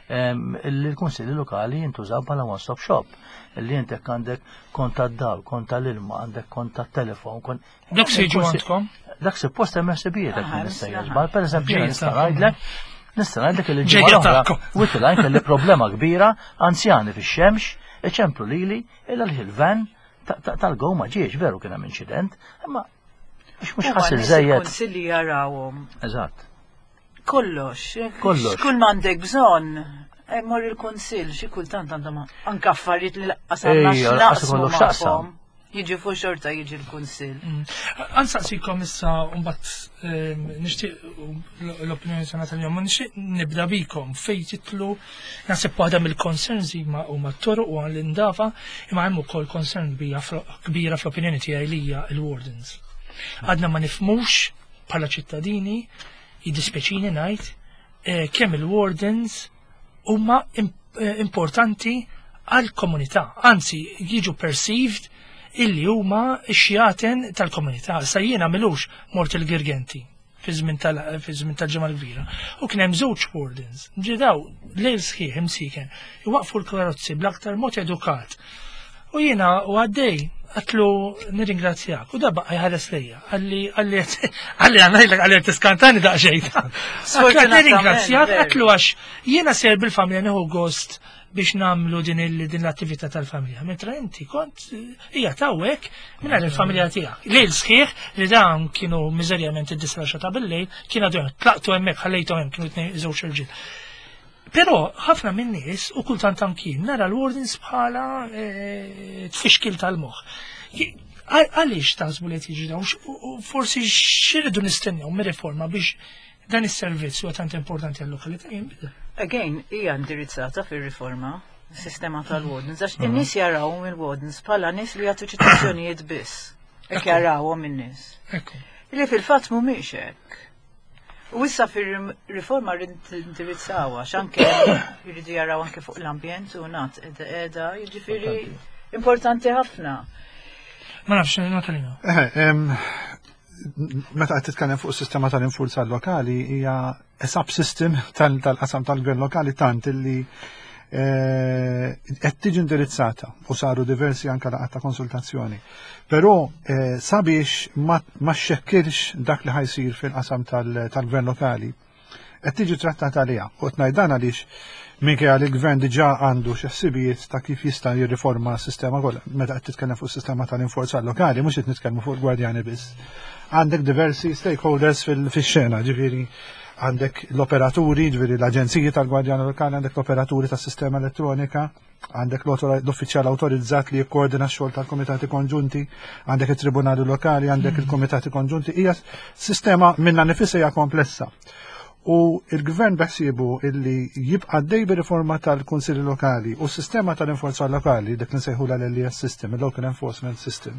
li l-kunsilli lokali jintużaw bħala one-stop shop. Li intek għandek kont tad-dawl, kont tal-ilma, għandek kont tat-telefon. Dak se jiġu għandkom? Dak suppost hemm ħsibijiet hekk nista' jiżbal. Pereżempju nista' ngħidlek il-ġimgħa l-oħra witilajn kelli problema kbira, anzjani fix-xemx, iċemplu lili illa l-ħilvan tal-gow ma ġiex, veru kien hemm inċident, imma mhux ħasil żejjed. Il-kunsilli jarawhom. Eżatt. Kollox. Kull m'għandek bżonn. Mor il-konsil, xi kultant għandhom anke affarijiet li naqsmu magħhom. Jiġi fuq xorta jiġi l-kunsil. Ansaqsikom issa mbagħad nixtieq l-opinjoni tagħna tal-jum, nixtieq nibda bikom fejn titlu naħseb waħda mill-concerns huma t-toroq u l-indafa, imma hemm ukoll concern kbira fl-opinjoni tiegħi li hija l-wardens. Għadna ma nifhmux bħala ċittadini, jiddispeċini ngħid kemm il-wardens huma importanti għal komunità, anzi jiġu perceived illi huma x-xjaten tal-komunità. Sa jiena milux mort il-Girgenti fi żmien tal-ġimgħa l-kbira. U kien hemm żewġ wardens, ġidaw lejl sħiħ imsiken, iwaqfu l-karozzi bl-aktar mod edukat. U jiena u għaddej għatlu nirringrazzjak, u da baqa jħares lejja, għalli għalli tiskantani daqxejn. Għatlu nirringrazzjak, għatlu għax jiena ser bil-familja neħu gost biex namlu din l-attività tal-familja. Mentra inti kont hija tawwek minna l-familja tiegħek. Lejl sħiħ li dawn kienu miżerjament id-disraxata bil-lejl, kienu għadu tlaqtu hemmhekk ħallejtu hemm kienu żewġ irġiel. Però ħafna minn nies u kultant anki nara l-wardens bħala tfixkil tal-moħħ. Għaliex taħsbu li tiġi dawn? Forsi xirridu nistennew mir-riforma biex dan is-servizz huwa tant importanti għall-lokalità jinbidel. Again, hija indirizzata fir-riforma sistema tal-wardens, għax in-nies jarawhom il-wardens bħala nies li jagħtu ċitazzjonijiet biss. Hekk jarawhom in-nies. Li fil-fatt mhumiex hekk. U issa fir-riforma rrid indirizzawha x'anke jridu jaraw anke fuq l-ambjent u nagħt qiegħda, jiġifieri importanti ħafna. Ma nafx Natalina. Meta qed titkellem fuq is-sistema tal-infurzar lokali hija sub-system tal-qasam tal-gvern lokali tant illi qed tiġi indirizzata u saru diversi anke laqgħat ta' konsultazzjoni. Però sabiex ma xekkilx dak li ħajsir fil-qasam tal-gvern lokali qed tiġi trattata għaliha u tnajdan għaliex minkejja li l-gvern diġà għandu xi ħsibijiet ta' kif jista' jirriforma s-sistema kollha. Meta qed titkellem fuq is-sistema tal-infurzar lokali mhux qed nitkellmu fuq il-gwardjani biss. Għandek diversi stakeholders fil-xena, ġifieri għandek l-operaturi, ġifieri l-aġenziji tal-gwardjani lokali, għandek l-operaturi tas-sistema elettronika, għandek l-uffiċjal awtorizzat li jikkoordina x-xogħol tal-komitati konġunti, għandek it-tribunali lokali, għandek il-komitati konġunti, hija sistema minna nifisha hija komplessa. U il-gvern beħsibu illi jibqa' dej bir-riforma tal-kunsilli lokali u s-sistema tal-infurzar lokali, dik li nsejħula l-LES system, il-Local Enforcement System,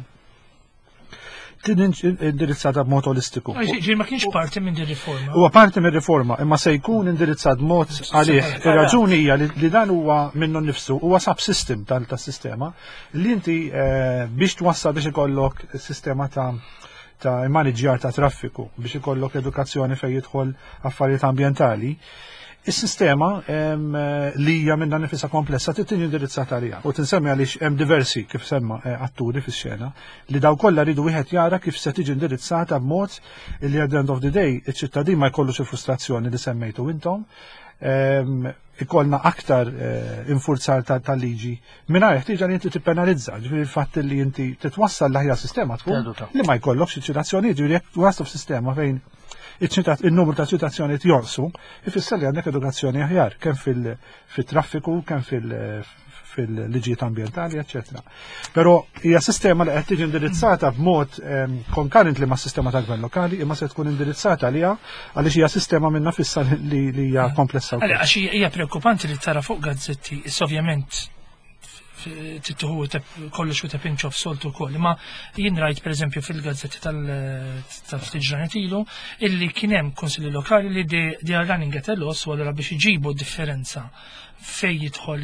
indirizzata b'mod holistiku. Ma kienx parti minn dir-riforma. Huwa parti minn riforma, imma se jkun indirizzat b'mod għalih. Ir-raġuni hija li dan huwa minnu nnifsu huwa sub-system tas-sistema li inti biex twassal biex ikollok sistema ta' manager ta' traffiku biex ikollok edukazzjoni fejn jidħol affarijiet ambjentali. Is-sistema li hija minna nifisha komplessa tittin indirizzata għaliha u tinsemmi għaliex hemm diversi kif semma atturi fix-xena li daw kollha ridu wieħed jara kif se tiġi indirizzata b'mod li at the end of the day iċ-ċittadin ma jkollux il-frustrazzjoni li semmejtu intom ikollna aktar infurzar tal-liġi mingħajr ħtieġa li inti tippenalizza, ġifieri l-fatt li inti titwassal l-aħjar sistema tkun li ma jkollokx iċ-ċitazzjonijiet, ġifieri jekk waslu f'sistema fejn il-numru ta' ċitazzjonijiet jorsu, ifisser li għandek edukazzjoni aħjar kemm fil-traffiku, kemm fil-liġijiet ambjentali, eċetera. Però hija sistema li qed tiġi indirizzata b'mod concurrently mas sistema tal-gvern lokali, imma se tkun indirizzata għaliha għaliex hija sistema minna fissa li hija komplessa. Għax hija preokkupanti li tara fuq gazzetti, ovvjament tittuħu kollox with a pinch of salt ukoll. Imma jien rajt pereżempju fil-gazzetti tal-ftiġranet ilu illi kien hemm konsilli lokali li they are running at a loss u allura biex iġibu differenza fejn jidħol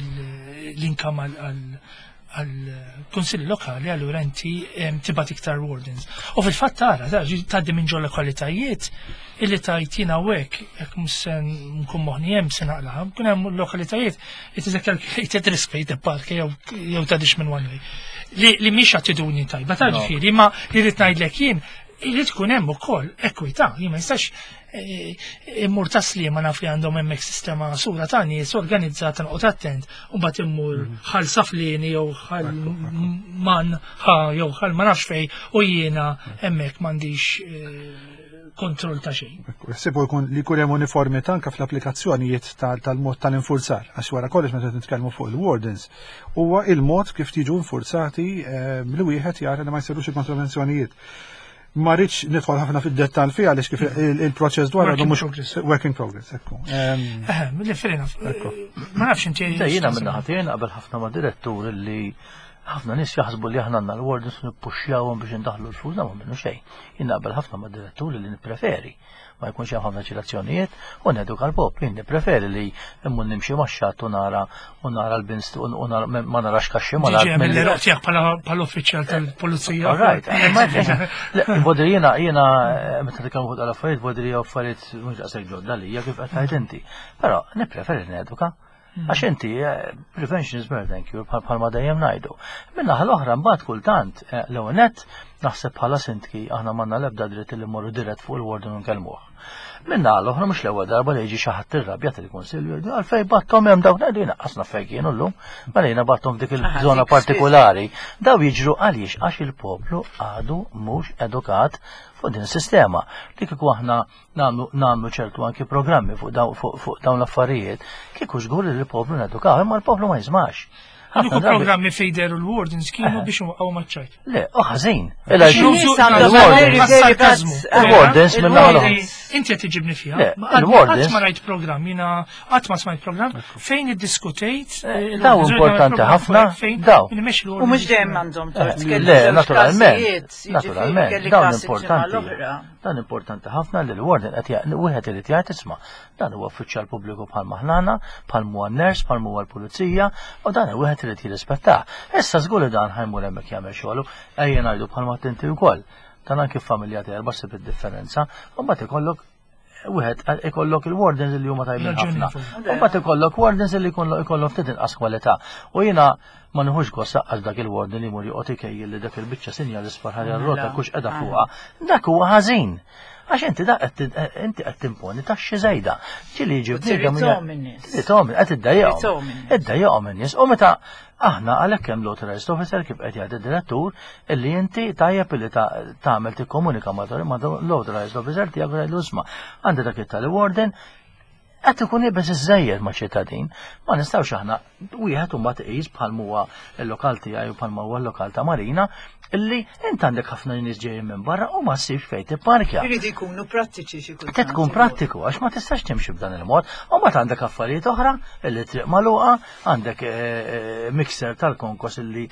l-inkam għal-konsilli lokali allura inti tibgħat iktar wardens. U fil-fatt tgħaddi minn ġol lokalitajiet illi tajtina hekk jekk nkun moħħni hemm se naqlaha, kun hemm lokalitajiet it is a calculated risk rate park jew tgħaddix minn one way. Li mhix attitudni tajba tal-ġifieri, imma li rid ngħidlek jien irid tkun hemm ukoll ekwità, jien ma jistax immur tasli ma naf li għandhom hemmhekk sistema sura ta' nies organizzata nqgħod attent u mbagħad immur ħal saflieni jew ħal man jew ħal ma nafx fejn u jiena hemmhekk m'għandix kontroll ta' xejn. Sibu jkun li jkun hemm uniformità anke fl-applikazzjonijiet tal-mod tal-infurzar, għax wara kollox meta nitkellmu fuq il-wardens, huwa il-mod kif tiġu infurzati li wieħed jara li ma jsirux il-kontravenzjonijiet. Ma rridx nidħol ħafna fid-dettall fiha għaliex kif il-proċess dwar għadu mhux work in progress, ekku. Milli ferina. Ma nafx inti. Jiena minn naħatien qabel ħafna ma' direttur li ħafna nies jaħsbu li aħna għandna l-wardens nippuxxjawhom biex indaħlu l-flus ma minnu xejn. Jien naqbel ħafna ma' diretturi li nippreferi ma jkunx hemm ħafna ċilazzjonijiet u neduka l-poplu. Jien nippreferi li immun nimxi max-xatt u nara l-binst u ma narax kaxxi ma narax. Milli roqtijak bħal-uffiċjal tal-pulizija. Right. Bodri jiena meta tikkellmu fuq l-affarijiet bodri affarijiet mhux daqshekk ġodda lija kif qed tgħid inti. Però nippreferi neduka. Għax inti, prevention is better than cure, bħalma dejjem ngħidu. Minna l-oħra mbagħad kultant l-ewwel nett naħseb bħala sintki aħna m'għandna l-ebda dritt li mmorru dirett fuq il-warden u nkellmuh. Minna l-oħra mhux l-ewwel darba li jiġi xi ħadd irrabjat il-kunsilju jgħidu għalfejn battom hemm dawn ngħidu naqqasna fejn kienu llum, mela jiena battom f'dik il-żona partikolari. Daw jiġru għaliex għax il-poplu għadu mhux edukat fuq din is-sistema. Li kieku aħna nagħmlu ċertu anki programmi fuq dawn l-affarijiet, kieku żgur li l-poplu nedukaw, imma l-poplu ma jismax. Għandu programmi fejderu l-wardens kienu biex għaw maċċajt. Le, ħażin. Il-wardens minna inti għet iġibni fija. Għat ma rajt program, jina għat ma smajt program fejn id-diskutejt. Daw importanti ħafna, daw. U mux dejjem għandhom tort. Le, naturalment. Dan importanti ħafna li l-warden wieħed irid jgħid isma' dan huwa uffiċjal pubbliku bħal maħnana, bħal huwa n-ners, bħal huwa l-pulizija, u dan wieħed irid jirrispettah. Issa żgur li dan ħajmur hemmhekk jagħmel xogħlu, ejja ngħidu bħalma tinti wkoll. Dan anke f'familja tiegħek baħseb id-differenza, u mbagħad ikollok il-wardens li huma tajbin ħafna. U mbagħad ikollok wardens li jkollhom ftit inqas kwalità. U jiena ma nħuġ gost saqqas dak il-warden li jmur joqgħod ikejjel li dak il-biċċa sinjal isfar ħalli r-rota kux qiegħda fuqha. Dak huwa ħażin. Għax inti qed timponi taxxi żejda. Ġieli jiġi bniedem qed iddejjaqhom in-nies. U meta aħna għalhekk hemm l-authorized officer kif qed jgħid id-direttur illi inti tajjeb illi tagħmel tikkomunika ma' l-authorized officer tiegħek ngħidlu isma' għandi dak it-tal-warden qed ikun jibes iż-żejjed ma' ċittadin. Ma nistgħux aħna wieħed imbagħad iqis bħal huwa l-lokal tiegħi u bħal huwa l-lokal ta' Marina illi int għandek ħafna nies ġejjin minn barra u ma ssibx fejn tipparkja. Irid ikunu prattiċi xi kultant. Qed tkun prattiku għax ma tistax timxi b'dan il-mod, u mbagħad għandek affarijiet oħra illi triq magħluqa, għandek mixer tal-konkos illi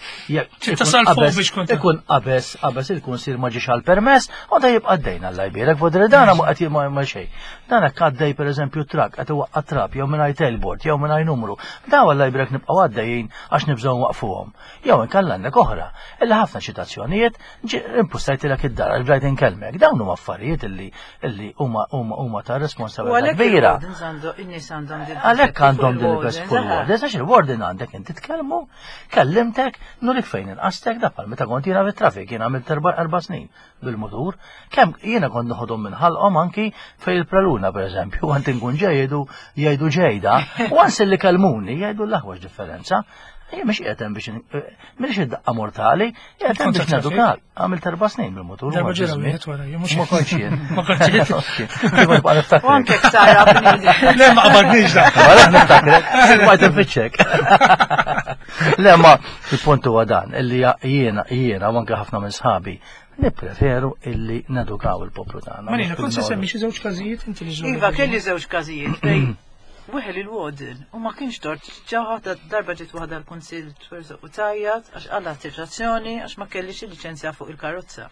ikun qabeż il-kunsil ma ġiex għall-permess u da jibqa' għaddejn Alla jbierek fodri dan ma qed ma xejn. Dan hekk għaddej pereżempju trak qed iwaqqa' trap jew mingħajr tailboard jew mingħajr numru. Daw Alla jbierek nibqgħu għaddejjin għax nibżgħu waqfuhom. Jew inkella għandek oħra. Illa ħafna ċitazzjonijiet impustajtilek id-dar għal-brajt inkellmek. Dawn huma affarijiet illi huma ta' responsabilità kbira. Għalhekk għandhom din il-press full wardens għax il-warden għandek inti tkellmu, kellimtek, nurik fejn inqastek da bħal meta kont jiena fit-trafik jiena għamilt 4 snin bil-mutur, kemm jiena kont noħodhom minn ħalqhom anki fejn il-praluna pereżempju, għand inkun jgħidu ġejda, u għans li kellmuni jgħidu l-aħwax differenza. Ejja mhix qiegħed biex mhix id-daqqa mortali, qiegħed biex nedukal. Għamilt 4 snin bil-mutur. Ma kontx jien. Ma kontx jien. U anke ksara b'nidi. Le ma qabadniex da. Wara niftakrek, ma tinfittxek. Le ma il-punt huwa dan illi jiena u anke ħafna minn sħabi nippreferu illi nedukaw il-poplu tagħna. Marina, kont se semmi xi żewġ każijiet inti li Iva, kelli żewġ każijiet weħel il-warden u ma kienx tort ġaħat darba ġiet waħda l-Kunsill twerżaq u tajjat għax qalla attirazzjoni għax ma kellix il-liċenzja fuq il-karozza.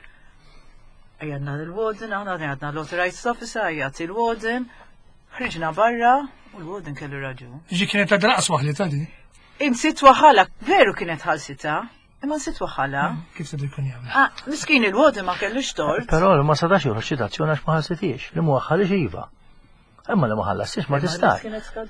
Għajadna l-warden, aħna għadna l-authorized officer, għajat il-warden, ħreġna barra u l-warden kellu raġun. Ġi kienet ta' draqs waħli ta' di. Insit waħala, veru kienet ħalsita, imma nsit waħala. Kif se jkun jagħmel? Miskin il-warden ma kellux tort. Però ma sadax jieħu ċitazzjoni għax ma ħalsitiex, li mu ħalix iva. Imma li ma ħallasiex ma tistax.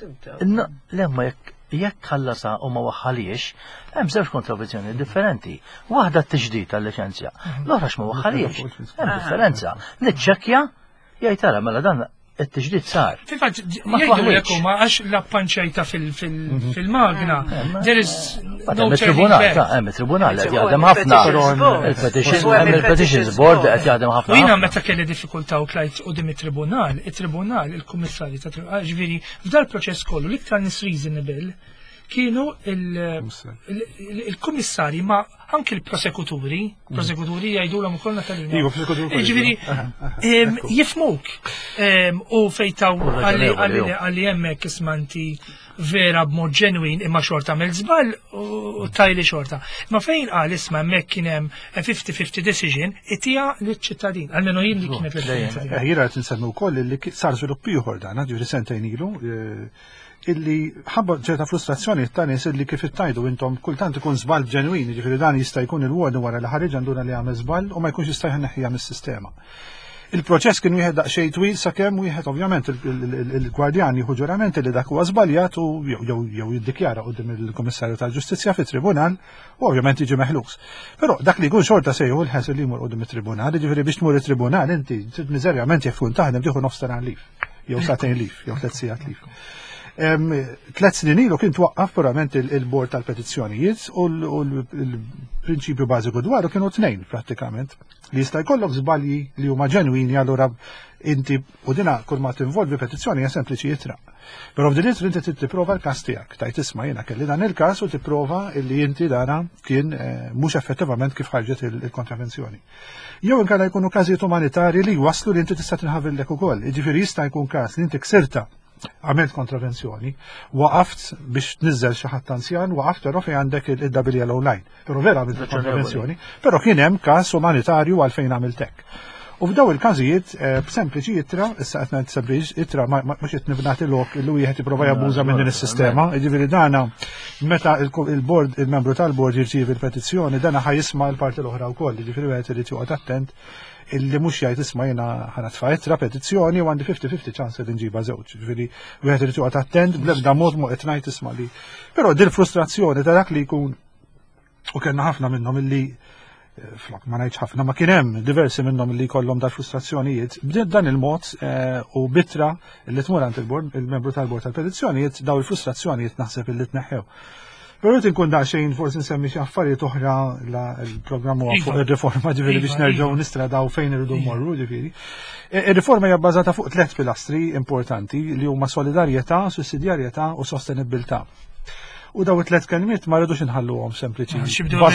Lemma jekk ħallasa u ma waħħaliex, hemm żewġ kontravizzjoni differenti. Waħda t-tiġdid tal-liċenzja, l-oħra ma waħħaliex. Hemm differenza. Niċċekkja jgħid tara mela dan it-tiġdid sar. Fil-fatt, jgħidu jekk huma għax l-appanċajta fil-magna. There is no tribunal, hemm tribunal qed jaħdem ħafna. Il-petitions board qed jaħdem ħafna. Jiena meta kelli diffikultà u tlajt qudiem it-tribunal, il-kummissarji ta' tribunal, ġifieri f'dal proċess kollu l-iktar nies reasonable kienu il-kummissarji ma anke l-prosekuturi jgħidulhom ukoll natalina. Ġifieri jifmuk u fejtaw għalli hemmhekk ismanti vera b'mod ġenwin imma xorta mill żball u tajli xorta. Ma fejn qal isma' hemmhekk kien hemm 50-50 decision itija liċ-ċittadin. Almenu jien li kienet l-esperienza. Jiena qed insemmi wkoll li sar żvilupp ieħor dan, ġifieri sentejn ilu illi ħabba ċerta frustrazzjoni ta' nies illi kif ittajdu intom kultant ikun żball ġenwin, ġifieri dan jista' jkun il-warden wara li ħareġ għanduna li għamel żball u ma jkunx jista' jneħħiha mis-sistema. Il-proċess kien wieħed daqsxejn twil sakemm wieħed ovvjament il-gwardjan jieħu ġurament li dak huwa żbaljat u jew jiddikjara quddiem il-Kummissarju tal-Ġustizzja fit-Tribunal u ovvjament jiġi meħlus. Però dak li jkun xorta sejħu l-ħasil li jmur quddiem it-Tribunal, ġifieri biex tmur it-Tribunal inti miżerjament jekk tkun taħdem tieħu nofs sena lif, jew satejn lif, jew 3 sigħat lif. 3 snin ilu kien twaqqaf purament il-bord tal-petizzjonijiet u l-prinċipju bażiku dwaru kienu 2 prattikament. Li jista' jkollok żbalji li huma ġenwini allura inti u dina kull ma tinvolvi petizzjoni hija sempliċi jitra. Però f'din ittra inti trid tipprova l-każ tiegħek. Tajt isma' jiena kelli dan il-każ u tipprova li inti dara kien mhux effettivament kif ħarġet il-kontravenzjoni. Jew inkella jkunu każijiet umanitarji li waslu li inti tista' tinħavillek ukoll. Jiġifieri jista' jkun każ li inti ksirta għamilt kontravenzjoni, waqaft biex tniżel xi ħadd anzjan, waqaft però fejn għandek id-WLO line. Però vera għamilt kontravenzjoni, però kien hemm każ umanitarju għalfejn għamilt hekk. U f'daw il-każijiet b'sempliċi ittra, issa qed ngħid sempliċi ittra mhux qed nibnati lok li wieħed jipprova jabbuża minn din is-sistema, jiġifieri dana meta il-bord il-membru tal-bord jirċievi l-petizzjoni dana ħajisma' l-parti l-oħra wkoll, jiġifieri wieħed irid joqgħod attent illi mhux jgħid isma' jiena ħanatfa' ittra petizzjoni u għandi 50-50 ċans li nġibha żewġ. Ġifieri wieħed irid joqgħod attent bl-ebda mod ma qed ngħid isma' li. Però din frustrazzjoni ta' dak li jkun u kellna ħafna minnhom illi flok ma ngħidx ħafna ma kien hemm diversi minnhom illi jkollhom dal frustrazzjonijiet b'dan il-mod u bitra li tmur għand il-membru tal-bord tal-petizzjonijiet daw il-frustrazzjonijiet naħseb illi tneħħew. Però tinkun daqsxejn forsi nsemmi xi affarijiet oħra l-programm huwa fuq ir-riforma ġifieri biex nerġgħu nistradaw fejn irridu mmorru ġifieri. Ir-riforma hija bbażata fuq 3 pilastri importanti li huma solidarjetà, sussidjarjetà u sostenibilità. U daw it-3 kelmiet ma rridux inħalluhom sempliċi.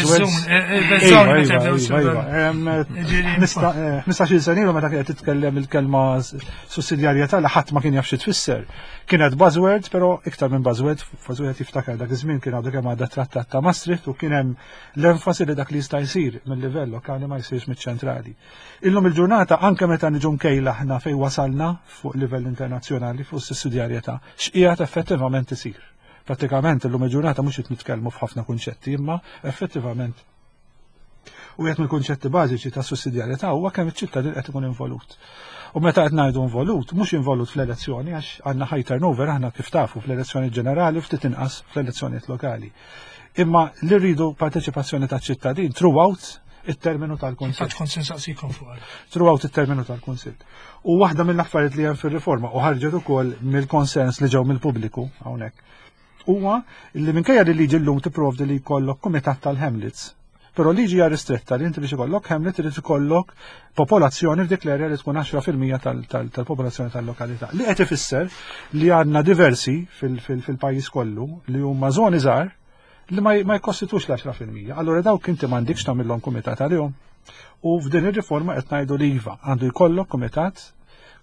15-il sena ilu meta kienet titkellem il-kelma sussidjarjetà li ħadd ma kien jaf xi tfisser. Kienet buzzword, però iktar minn buzzword, forsi wieħed jiftakar dak iż-żmien kien għadu kemm għadha trattat ta' Maastricht u kien hemm l-enfasi li dak li jista' jsir mill-livell lokali ma jsirx miċ-ċentrali. Illum il-ġurnata anke meta niġu mkejla aħna fejn wasalna fuq livell internazzjonali fuq sussidjarjetà x'qiegħed effettivament isir. Pratikament illum il-ġurnata mhux qed nitkellmu f'ħafna kunċetti imma effettivament u qed mill-kunċetti bażiċi ta' sussidjarjetà huwa kemm iċ-ċittadin qed ikun involut. U meta qed ngħidu involut, mhux involut fl-elezzjoni għax għandna high turnover aħna kif tafu fl-elezzjoni ġenerali u ftit inqas fl-elezzjonijiet lokali. Imma li rridu parteċipazzjoni taċ-ċittadin throughout it-terminu tal-Kunsill. Throughout it-terminu tal-Kunsill. U waħda mill-affarijiet li hemm fir-riforma u ħarġet ukoll mill-konsens li ġew mill-pubbliku hawnhekk huwa li minkejja li liġi llum tipprovdi li jkollok kumitat tal-Hamlets. Però liġi hija ristretta li inti biex ikollok Hamlet irid ikollok popolazzjoni f'dik l-erja li tkun 10% tal-popolazzjoni tal-lokalità. Li qed ifisser li għandna diversi fil-pajjiż kollu li huma żoni żgħar li ma jkostitux l-10%. Allura dawk inti m'għandikx tagħmilhom kumitat għalihom. U f'din ir-riforma qed ngħidu li iva għandu jkollok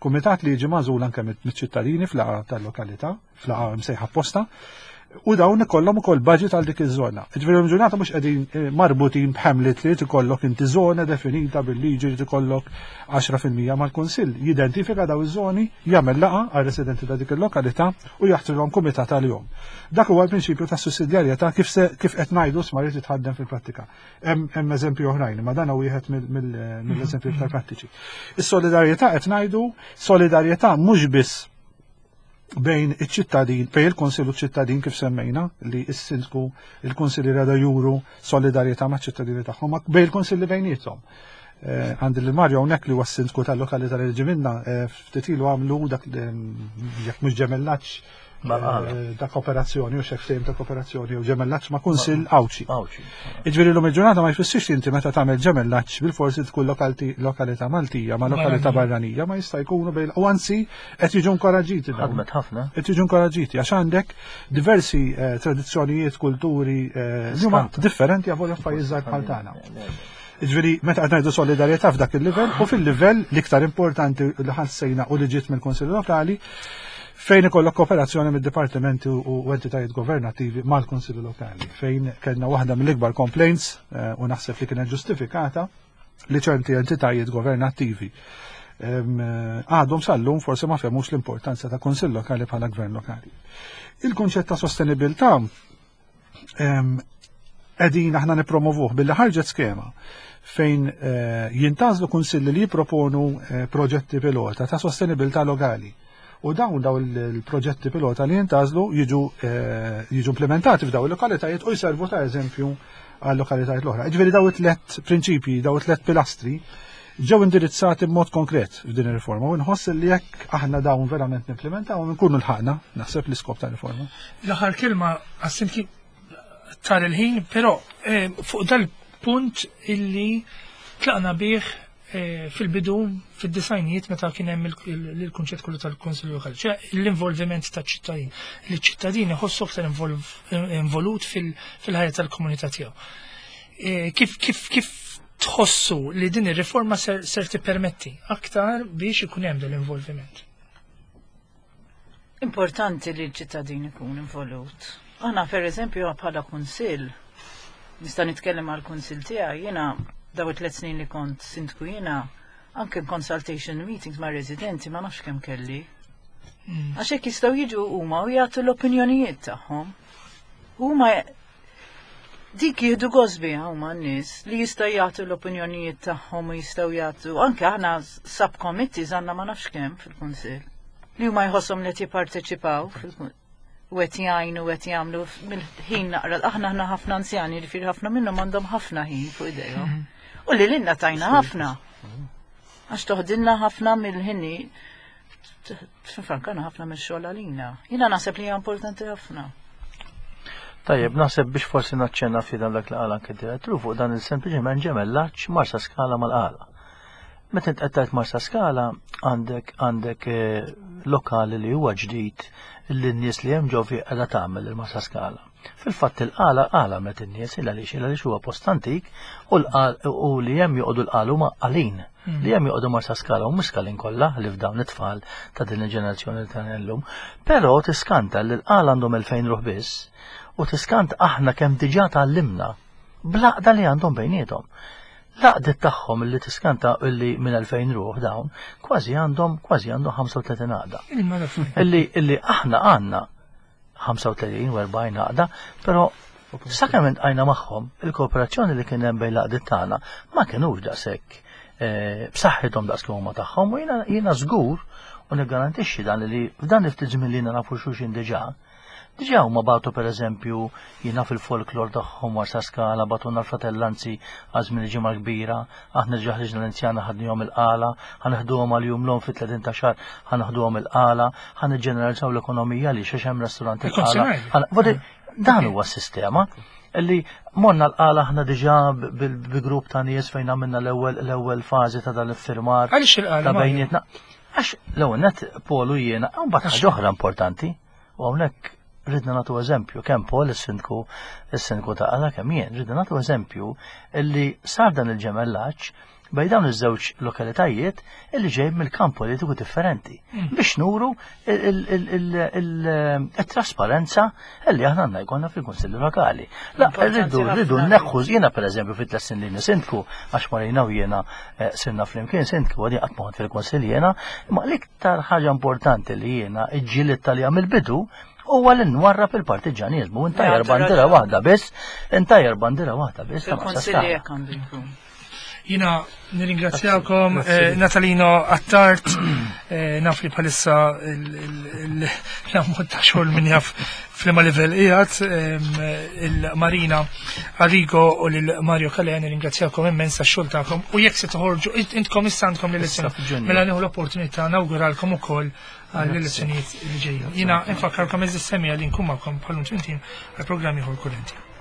kumitat li jiġi magħżul anke miċ-ċittadini fl-laqa tal-lokalità, fl-laqa msejħa apposta, u dawn ikollhom ukoll budget għal dik iż-żona. Ġifieri l-ġurnata mhux qegħdin marbutin b'Hamlet li ikollok inti żona definita bil-liġi li ikollok 10% mal-Kunsill. Jidentifika daw iż-żoni, jagħmel laqa għal residenti ta' dik il-lokalità u jaħtrilhom kumitat għalihom. Dak huwa l-prinċipju ta' sussidjarjetà kif qed ngħidu smarit jitħaddem fil-prattika. Hemm eżempju oħrajn, ma dan huwa wieħed mill-eżempji iktar prattiċi. Is-solidarjetà qed ngħidu solidarjetà mhux biss bejn iċ-ċittadin, bejn il-Kunsill u ċ-ċittadin kif semmejna, li s-sindku il-Kunsilli rada juru solidarjetà ma' ċittadini tagħhom, bejn il-Kunsilli bejniethom. Għandi l-Marju hawnhekk li huwa s-sindku tal-lokalità li ġiminna ftit ilu għamlu dak jekk mhux ġemellaġġ ta' kooperazzjoni u xeftejn ta' kooperazzjoni u ġemellaġġ ma' Kunsill Awċi. Iġveri l-lum il-ġurnata ma jfissirx inti meta tagħmel ġemellaġġ bil-forsi tkun lokalità Maltija ma' lokalità barranija ma jista' jkunu bejn u anzi qed jiġu nkoraġġiti. Ħadmet ħafna. Qed jiġu nkoraġġiti għax għandek diversi tradizzjonijiet, kulturi huma differenti għavol f'pajjiż żgħar bħal tagħna. Iġveri, meta qed ngħidu solidarjetà f'dak il-livell u fil-livell l-iktar importanti li ħassejna u li ġiet mill-Kunsill Lokali fejn ikollok kooperazzjoni mid-dipartimenti u entitajiet governattivi mal-Kunsilli Lokali, fejn kellna waħda mill-ikbar complaints u naħseb li kienet ġustifikata li ċerti entitajiet governattivi għadhom sallum forse ma femux l-importanza ta' Kunsill Lokali bħala Gvern Lokali. Il-kunċett ta' sostenibilità qegħdin aħna nippromovuh billi ħarġet skema fejn jintażlu kunsilli li jipproponu proġetti pilota ta' sostenibilità lokali. U daw il-proġetti pilota li jintażlu jiġu implementati f'daw il-lokalitajiet u jservu ta' eżempju għal lokalitajiet l-oħra. Ġifieri daw it-tlet prinċipji, daw it-tlet pilastri ġew indirizzati b'mod konkret f'din ir-riforma u nħoss li jekk aħna dawn verament nimplementaw nkunu l-ħaqna naħseb l-iskop ta' riforma. L-aħħar kelma għassinki tar il-ħin, però fuq dal-punt illi tlaqna bih fil-bidu, fil-disajnijiet meta kien hemm il-kunċett kollu tal-Kunsill Lokali, l-involviment ta' ċittadin. Li ċittadin iħossu aktar involut fil-ħajja tal-komunità tiegħu. Kif tħossu li din ir-riforma ser tippermetti aktar biex ikun hemm dal-involviment? Importanti li l-ċittadin ikun involut. Aħna pereżempju bħala kunsill, nista' nitkellem għal kunsill tiegħi, jiena daw 3 snin li kont sindku jiena anke consultation meetings ma' residenti ma nafx kemm kelli. Għax hekk jistgħu jiġu huma u jagħtu l-opinjonijiet tagħhom. Huma dik jieħdu gosbi huma n-nies li jistgħu jagħtu l-opinjonijiet tagħhom u jistgħu jagħtu anke aħna subcommittees għandna ma nafx kemm fil-kunsill li huma jħosshom li jipparteċipaw fil-kunsill. U għet jgħajnu u għet jgħamlu mill-ħin naqra. Aħna ħafna anzjani li fir ħafna minnhom għandhom ħafna ħin fuq idejhom. U li l-inna tajna ħafna. Għax toħdilna ħafna mill-ħini. Frankana ħafna mill-xogħol għalina. Jiena naħseb li hija importanti ħafna. Tajjeb, naħseb biex forsi naċċenna fi dan dak l-qala anke direttru fuq dan il-sempliċement ġemellaġġ Marsa Skala mal-qala. Meta tqettajt Marsa Skala għandek lokali li huwa ġdid l-nies li hemm ġew fi qiegħda tagħmel il-Marsa Skala. Fil-fatt il-qala met in-nies għaliex huwa post antik u li hemm joqogħdu l-qala huma qalin. Li hemm joqogħdu Marsa Skala u mhux qalin kollha li f'dawn it-tfal ta' din il-ġenerazzjoni li tagħna llum. Però tiskanta li l-qala għandhom 2000 ruħ biss u tiskant aħna kemm diġà tallimna blaqda li għandhom bejniethom. Laqdet tagħhom li tiskanta illi minn 2000 ruħ dawn kważi għandhom 35 għaqda. Illi aħna għandna 35 u 40 għaqda, però sakemm għajna magħhom il-kooperazzjoni li kien hemm bejn laqdet tagħna ma kinux daqshekk b'saħħithom daqs kemm huma tagħhom u jiena żgur u niggarantixxi dan li f'dan il-ftit żmien li nafu xulxin diġà. Diġà huma bagħtu pereżempju jiena fil-folklor tagħhom Marsa Skala bagħtuna l-fratellanzi għażmin il-ġimgħa kbira, aħna ġa ħriġna l-anzjana ħadnihom il-qala, ħaneħduhom għal-jum l-hom fit-30 ta' xahar ħaneħduhom il-qala, ħaniġġeneralizzaw l-ekonomija li xi hemm ristoranti il-qala. Dan huwa s-sistema illi monna l-qala ħna diġà bi grupp ta' nies fejn għamilna l-ewwel fażi ta' dan il-firmar ta' bejnietna. Għax l-ewwel net Polu jiena mbagħad ħaġa oħra importanti u hawnhekk ridna nagħtu eżempju kemm Paul is-sindku ta' qala kemm jien ridna nagħtu eżempju illi sar dan il-ġemellaġġ bej dawn iż-żewġ lokalitajiet illi ġej mill-kamp politiku differenti biex nuru il-trasparenza illi aħna għandna jkollna fil-Kunsilli Lokali. La, rridu neħħu jiena pereżempju fit-tlassin li nisintku għax Marina u jiena sirna flimkien sintku għadi qatt ma fil-Kunsilli jiena, imma l-iktar ħaġa importanti li jiena iġġieled tal-jam mill-bidu u għalin nwarrab il-partiġanizmu, intajjar bandira waħda biss. Il-Konsilli jekk għandu jkun. Jina nirringrazzjakom Natalino Attart, naf li bħalissa l-ammont ta' xogħol minn jaf fl-ma level qiegħed, il-Marina Arrigo u lil-Mario Kalea nirringrazzjakom immens tax-xogħol tagħkom u jekk se toħorġu intkom issa għandkom l-elezzjoni mela nieħu l-opportunità nawguralkom ukoll għall-elezzjonijiet li ġejjin. Jina infakkarkom eżis semmija li nkun magħkom bħal intim għall-programmi ieħor kurrenti.